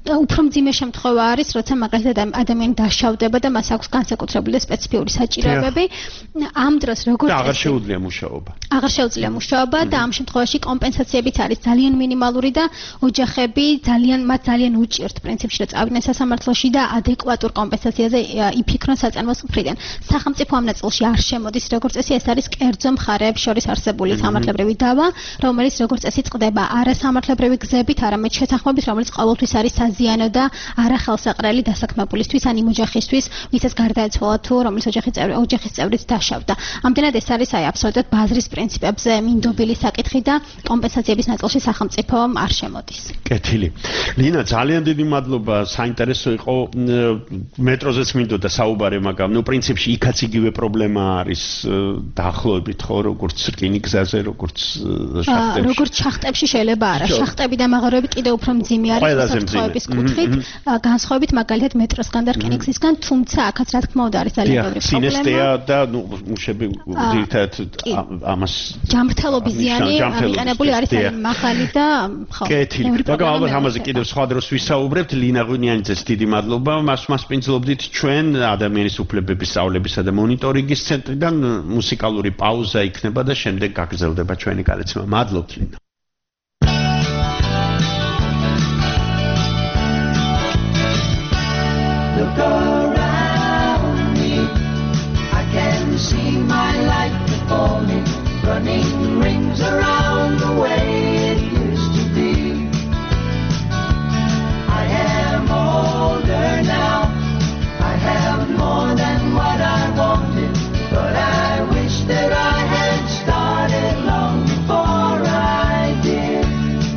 უფრო მძიმე შემთხვევა არის, როცა მაგალითად ადამიანი დაშავდება და მას აქვს განსაკუთრებული სპეციფიური საჭიროებები. ამ დროს როგორც და აღარ შეუძლია მუშაობა. აღარ შეუძლია მუშაობა და ამ შემთხვევაში კომპენსაციებიც არის ძალიან მინიმალური და ოჯახები ძალიან მათ ძალიან უჭირთ პრინციპში რომ წავიდნენ სასამართლოში და ადეკვატურ კომპენსაციაზე იფიქრონ საწარმოს მხრიდან. სახელმწიფო ამ ნაწილში არ შემოდის როგორც წესი, ეს არის კერძო მხარეებს შორის არსებული სამართლებრივი დავა, რომელიც როგორც წესი წყდება არასამართლებრივი გზებით, არამედ შეთანხმებით, რომელიც ყოველთვის არის საზიანო და არახელსაყრელი დასაქმებულისთვის ან იმ ოჯახისთვის, ვისაც გარდაეცვალა თუ რომლის ოჯახის წევრი ოჯახის წევრიც დაშავდა. ამდენად ეს არის აი აბსოლუტურად ბაზრის პრინციპებზე მინდობილი საკითხი და კომპენსაციების ნაწილში სახელმწიფო არ შემოდის. კეთილი. ლინა, ძალიან დიდი მადლობა, საინტერესო იყო. მეტროზეც მინდოდა საუბარი, მაგრამ ნუ პრინციპში იქაც იგივე პრობლემა არის დაახლოებით ხო, როგორც რკინიგზაზე, როგორც შახტებში. როგორც შახტებში შეიძლება არა. შახტები და მაღაროები კიდევ უფრო მძიმე არის საფრთხეების კუთხით, განსხვავებით მაგალითად მეტროსგან და რკინიგზისგან, თუმცა აქაც რა თქმა უნდა არის ძალიან ბევრი პრობლემა. სინესტეა და ნუ მუშები ძირითადად ამას ჯანმრთელობის ზიანი მიყენებული არის ძალიან მაღალი და ხო. კეთილი. მაგრამ ალბათ ამაზე კიდევ სხვა დროს ვისაუბრებთ. ლინა ღვინიანიძეს დიდი მადლობა. მას მასპინძლობდით ჩვენ ადამიანის უფლებების სწავლებისა და მონიტორინგის ცენტრიდან. მუსიკალური პაუზა იქნება და შემდეგ გაგრძელდება ჩვენი გადაცემა. მადლობთ ლინა. Look around me, I can see my life before me, running rings around the way it used to be. I am older now, I have more than what I wanted, but I wish that I had started long before I did.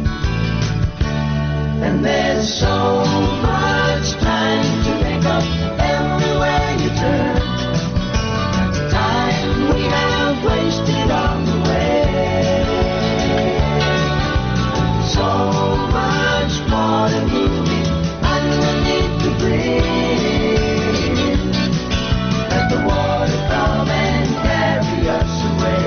And there's so much time to make up everywhere you turn. Time we have wasted on the way. So much more than moving underneath the bridge. Let the water come and carry us away.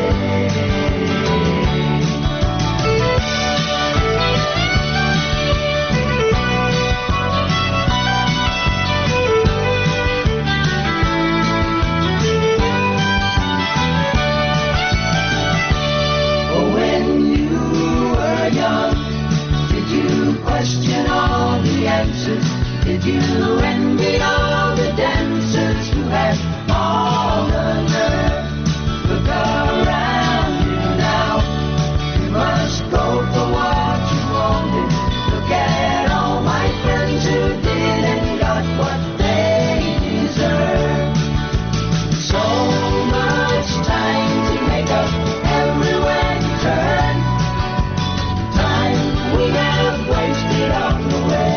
Question all the answers. Did you envy all the dancers who had all the nerve? Look around you now. You must go for what you wanted. Look at all my friends who did and got what they deserve. So much time to make up everywhere you turn. Time we have wasted on the way.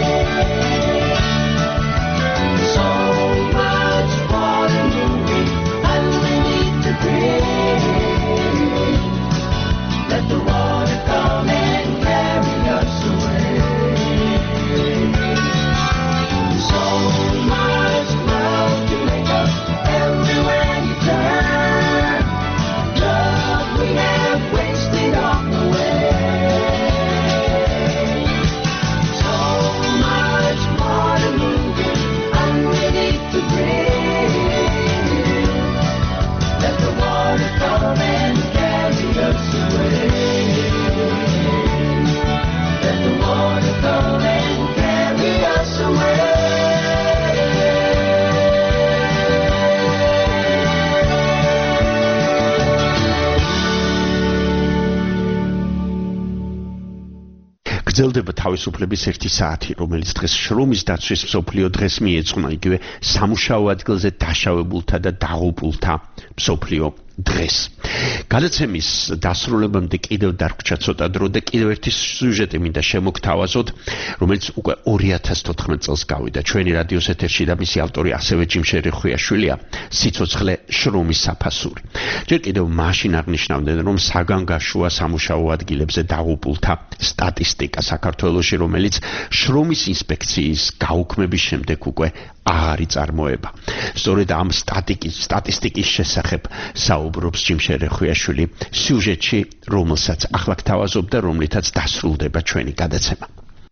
So much more than moving underneath the bridge. Let the water come and carry us away. So much love to make up everywhere you turn. Love we have wasted on the way. Come and carry us away. Let the water come and carry us away. გრძელდება თავისუფლების ერთი საათი, რომელიც დღეს შრომის დაცვის მსოფლიო დღეს მიეძღვნა იგივე სამუშაო ადგილზე დაშავებულთა და დაღუპულთა მსოფლიო დღეს. გადაცემის დასრულებამდე კიდევ დარგვჭა ცოტა დრო და კიდევ ერთი სიუჟეტი მინდა შემოგთავაზოთ, რომელიც უკვე ორი ათას თოთხმეტ წელს გავიდა ჩვენი რადიოს ეთერში და მისი ავტორი ასევე ჯიმშერი ხვიაშვილია, სიცოცხლე შრომის საფასური. ჯერ კიდევ მაშინ აღნიშნავდნენ, რომ საგანგაშოა სამუშაო ადგილებზე დაღუპულთა სტატისტიკა საქართველოში, რომელიც შრომის ინსპექციის გაუქმების შემდეგ უკვე აღარ იწარმოება. სწორედ ამ სტატისტიკის შესახებ საუბრობს ჯიმშერი ხვიაშვილი სიუჟეტში, რომელსაც ახლა გთავაზობ და რომლითაც დასრულდება ჩვენი გადაცემა.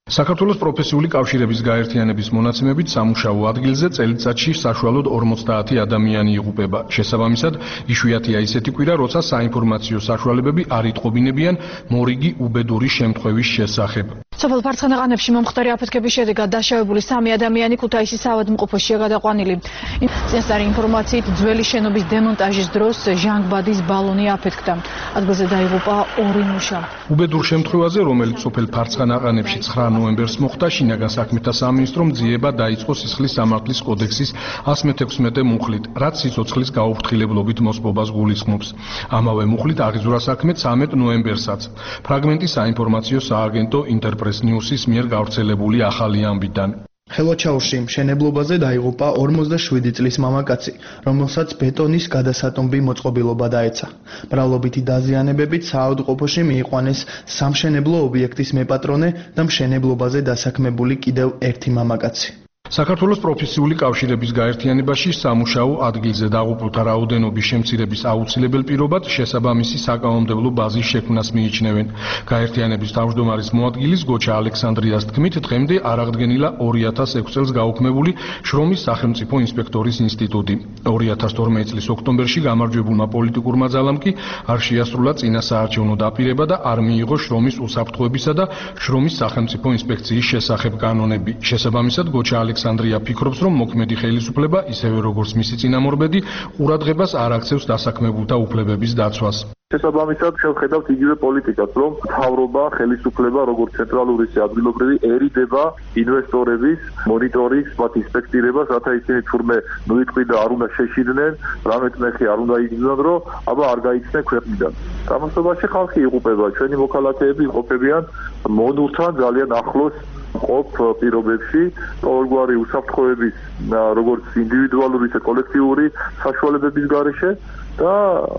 საქართველოს პროფესიული კავშირების გაერთიანების მონაცემებით სამუშაო ადგილზე წელიწადში საშუალოდ ორმოცდაათი ადამიანი იღუპება. შესაბამისად, იშვიათია ისეთი კვირა, როცა საინფორმაციო საშუალებები არ იტყობინებიან მორიგი უბედური შემთხვევის შესახებ. სოფელ ფარცხანაყანებში მომხდარი აფეთქების შედეგად დაშავებული სამი ადამიანი ქუთაისის საავადმყოფოშია გადაყვანილი. წინასწარი ინფორმაციით, ძველი შენობის დემონტაჟის დროს ჟანგბადის ბალონი აფეთქდა. ადგილზე დაიღუპა ორი მუშა. უბედურ შემთხვევაზე, რომელიც სოფელ ფარცხანაყანებში ცხრა ნოემბერს მოხდა, შინაგან საქმეთა სამინისტრომ ძიება დაიწყო სისხლის სამართლის კოდექსის εκατო მეთექვსმეტე მუხლით, რაც სიცოცხლის გაუფრთხილებლობით მოსპობას გულისხმობს. ამავე მუხლით აღიზურა საქმე ცამეტ ნოემბერსაც. ფრაგმენტი საინფორმაციო სააგენტო ინტერპრეს ნიუსის მიერ გავრცელებული ახალი ამბიდან. ხელოჩაურში მშენებლობაზე დაიღუპა ორმოცდაშვიდი წლის მამაკაცი, რომელსაც ბეტონის გადასატომბი მოწყობილობა დაეცა. მრავლობითი დაზიანებებით საავადმყოფოში მიიყვანეს სამშენებლო ობიექტის მეპატრონე და მშენებლობაზე დასაქმებული კიდევ ერთი მამაკაცი. საქართველოს პროფესიული კავშირების გაერთიანებაში სამუშაო ადგილზე დაღუპულთა რაოდენობის შემცირების აუცილებელ პირობად შესაბამისი საკანონმდებლო ბაზის შექმნას მიიჩნევენ. გაერთიანების თავმჯდომარის მოადგილის გოჩა ალექსანდრიას თქმით, დღემდე არ აღდგენილა ორი ათას ექვსი წელს გაუქმებული შრომის სახელმწიფო ინსპექტორის ინსტიტუტი. ორი ათას თორმეტი წლის ოქტომბერში გამარჯვებულმა პოლიტიკურმა ძალამ კი არ შეასრულა წინასაარჩევნო დაპირება და არ მიიღო შრომის უსაფრთხოებისა და შრომის სახელმწიფო ინსპექციის შესახებ კანონები. შესაბამისად, გოჩა ალექსანდრია ფიქრობს, რომ მოქმედი ხელისუფლება, ისევე როგორც მისი წინამორბედი, ყურადღებას არ აქცევს დასაქმებულთა უფლებების დაცვას. შესაბამისად, შევხედავთ იგივე პოლიტიკას, რომ მთავრობა, ხელისუფლება, როგორც ცენტრალური ისე ადგილობრივი, ერიდება ინვესტორების მონიტორინგს, მათ ინსპექტირებას, რათა ისინი თურმე ნუიტყვი და არ უნდა შეშიდნენ, რამეთ მეხი არ უნდა იგრძნონ, რომ აბა არ გაიქცნენ ქვეყნიდან. სამოსობაში ხალხი იღუპება, ჩვენი მოქალაქეები იყოფებიან მონურთან ძალიან ახლოს ყოფ პირობებში, ყოველგვარი უსაფრთხოების, როგორც ინდივიდუალური, ისე კოლექტიური საშუალებების გარეშე და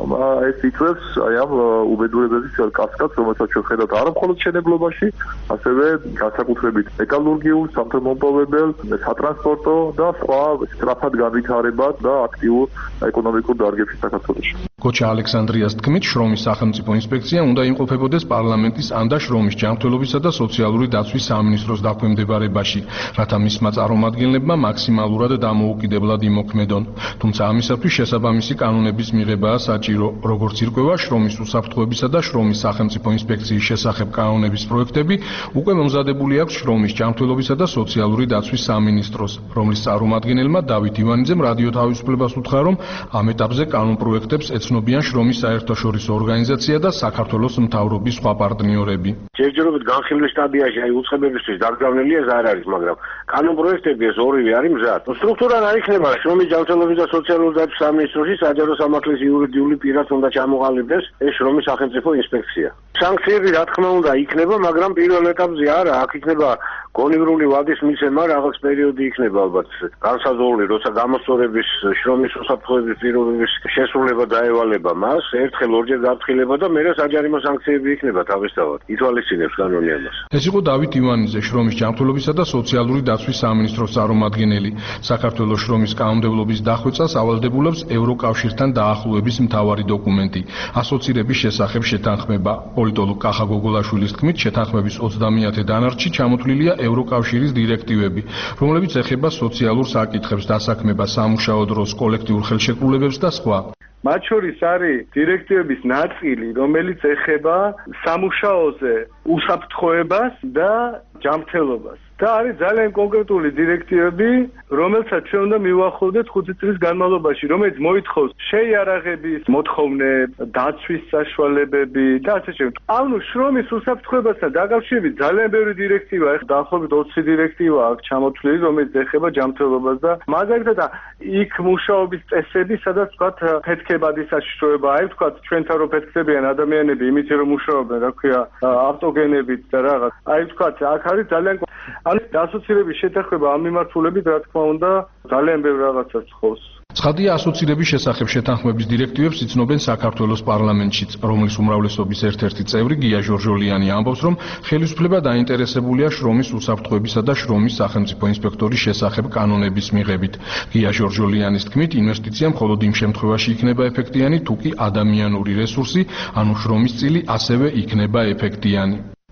ეს იწვევს აი ამ უბედურებების კასკადს, რომელსაც შევხედავთ არა მხოლოდ მშენებლობაში, ასევე განსაკუთრებით მეტალურგიულ, სამთო-მომპოვებელ, სატრანსპორტო და სხვა სწრაფად განვითარებად და აქტიურ ეკონომიკურ დარგებში საქართველოში. გოჩა ალექსანდრიას თქმით, შრომის სახელმწიფო ინსპექცია უნდა იმყოფებოდეს პარლამენტის ან და შრომის ჯანმრთელობისა და სოციალური დაცვის სამინისტროს დაქვემდებარებაში, რათა მისმა წარმომადგენლებმა მაქსიმალურად დამოუკიდებლად იმოქმედონ. თუმცა ამისათვის შესაბამისი კანონების მიღებაა საჭირო. როგორც ირკვევა, შრომის უსაფრთხოებისა და შრომის სახელმწიფო ინსპექციის შესახებ კანონების პროექტები უკვე მომზადებული აქვს შრომის ჯანმრთელობისა და სოციალური დაცვის სამინისტროს, რომლის წარმომადგენელმა დავით ივანიძემ რადიო თავისუფლებას უთხრა, რომ ამ ეტაპზე კანონ პროექტებს ეცნობიან შრომის საერთაშორისო ორგანიზაცია და საქართველოს მთავრობის სხვა პარტნიორები. ჯერჯერობით განხილვის სტადიაში აი უცხოებისთვის დარგავნილი ეს არ არის, მაგრამ კანონ პროექტები ეს ორივე არის მზად. სტრუქტურა რა იქნება? შრომის ჯანმრთელობის და სოციალური დაცვის სამინისტროში საჯარო სამართლის იურიდიული პირად უნდა ჩამოყალიბდეს ეს შრომის სახელმწიფო ინსპექცია. სანქციები რა თქმა უნდა იქნება, მაგრამ პირველ ეტაპზე არა, აქ იქნება გონივრული ვადის მიცემა, რაღაც პერიოდი იქნება ალბათ განსაზღვრული, როცა გამოსწორების შრომის უსაფრთხოების პირობების შესრულება დაევალება მას, ერთხელ ორჯერ გაფრთხილება და მერე საჯარიმო სანქციები იქნება თავისთავად. ითვალისწინებს კანონი ამას. ეს იყო დავით ივანიძე, შრომის ჯანმრთელობისა და სოციალური დაცვის სამინისტროს წარმომადგენელი. საქართველოს შრომის კანონმდებლობის დახვეწას ავალდებულებს ევროკავშირთან დაახლოების მთავარი დოკუმენტი. ასოცირების შესახებ შეთანხმება. პოლიტოლოგ კახა გოგოლაშვილის თქმით, შეთანხმების ოცდამეათე დანარჩი ჩამოთვლილია ევროკავშირის დირექტივები, რომლებიც ეხება სოციალურ საკითხებს, დასაქმებას, სამუშაო დროს, კოლექტიურ ხელშეკრულებებს და სხვა. მათ შორის არის დირექტივების ნაწილი, რომელიც ეხება სამუშაოზე უსაფრთხოებას და ჯანმრთელობას. და არის ძალიან კონკრეტული დირექტივები, რომელსაც ჩვენ უნდა მივახოდეთ ხუთი წლის განმავლობაში, რომელიც მოითხოვს შეიარაღების მოთხოვნე, დაცვის საშუალებები და ასე შემდეგ. ანუ შრომის უსაფრთხოებასთან დაკავშირებით ძალიან ბევრი დირექტივა, ახლა დაახლოებით ოცი დირექტივა აქვს ჩამოთვლილი, რომელიც ეხება ჯანმრთელობას და მაგალითად იქ მუშაობის წესები, სადაც ვთქვათ ფეთქებადი საშიშროება, აი ვთქვათ ჩვენთან რო ფეთქდებიან ადამიანები, იმით რომ მუშაობენ, რა ქვია, ავტოგენებით და რაღაც. აი ვთქვათ, აქ არის ძალიან ანუ ასოცირების შეთანხმება ამ მიმართულებით, რა თქმა უნდა, ძალიან ბევრ რაღაცას ხოვს. ცხადია, ასოცირების შესახებ შეთანხმების დირექტივებს იცნობენ საქართველოს პარლამენტშიც, რომლის უმრავლესობის ერთ-ერთი წევრი გია ჟორჟოლიანი ამბობს, რომ ხელისუფლება დაინტერესებულია შრომის უსაფრთხოებისა და შრომის სახელმწიფო ინსპექტორის შესახებ კანონების მიღებით. გია ჟორჟოლიანის თქმით, ინვესტიცია მხოლოდ იმ შემთხვევაში იქნება ეფექტიანი, თუ კი ადამიანური რესურსი, ანუ შრომის წილი ასევე იქნება ეფექტიანი.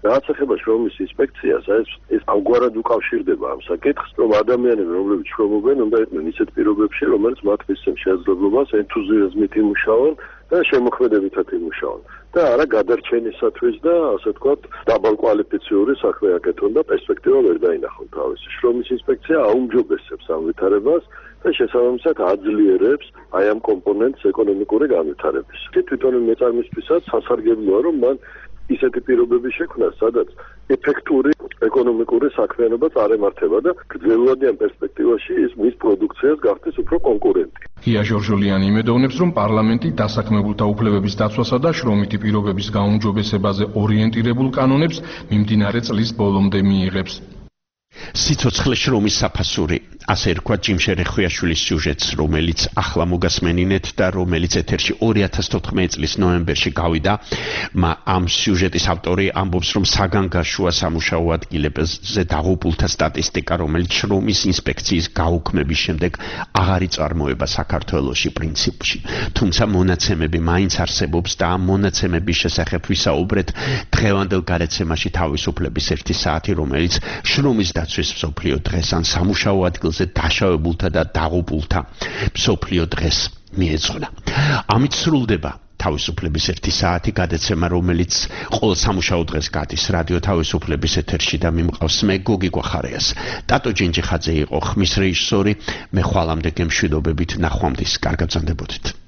რაც ეხება შრომის ინსპექციას, ეს ეს ამგვარად უკავშირდება ამ საკითხს, რომ ადამიანები, რომლებიც შრომობენ, უნდა იყვნენ ისეთ პირობებში, რომელიც მათ მისცემ შესაძლებლობას ენთუზიაზმით იმუშაონ და შემოქმედებითად იმუშაონ. და არა გადარჩენისათვის და ასე ვთქვათ, დაბალკვალიფიციური საქმე აკეთონ და პერსპექტივა ვერ დაინახონ თავისი. შრომის ინსპექცია აუმჯობესებს ამ ვითარებას და შესაბამისად აძლიერებს აი ამ კომპონენტს ეკონომიკური განვითარების. თვითონ მეწარმისთვისაც სასარგებლოა, რომ მან ისეთი პირობები შექმნა, სადაც ეფექტური ეკონომიკური საქმიანობა წარემართება და გრძელვადიან პერსპექტივაში ის მის პროდუქციას გახდეს უფრო კონკურენტი. გია ჟორჟოლიანი იმედოვნებს, რომ პარლამენტი დასაქმებულთა უფლებების დაცვასა და შრომითი პირობების გაუმჯობესებაზე ორიენტირებულ კანონებს მიმდინარე წლის ბოლომდე მიიღებს. სიცოცხლე შრომის საფასური, ასე რქვა ჯიმ შერეხვიაშვილის სიუჟეტს, რომელიც ახლა მოგასმენინეთ და რომელიც ეთერში ორი ათას თოთხმეტი წლის ნოემბერში გავიდა. ამ სიუჟეტის ავტორი ამბობს, რომ საგანგაშოა სამუშაო ადგილებზე დაღუპულთა სტატისტიკა, რომელიც შრომის ინსპექციის გაუქმების შემდეგ აღარ იწარმოება საქართველოში პრინციპში. თუმცა მონაცემები მაინც არსებობს და ამ მონაცემების შესახებ ვისაუბრეთ დღევანდელ გარეთ-სემაში თავისუფლების ერთი საათი, რომელიც შრომის დაცვის მსოფლიო დღეს ან სამუშაო ადგილზე დაშავებულთა და დაღუპულთა მსოფლიო დღეს მიეძღვნა. ამით სრულდება თავისუფლების ერთი საათი გადაცემა, რომელიც ყოველ სამუშაო დღეს გადის რადიო თავისუფლების ეთერში და მიმყავს მე გოგი გვახარიას. ტატო ჯინჯიხაძე იყო ხმის რეჟისორი, მე ხვალამდე გემშვიდობებით ნახვამდის, კარგად ბრძანდებოდეთ.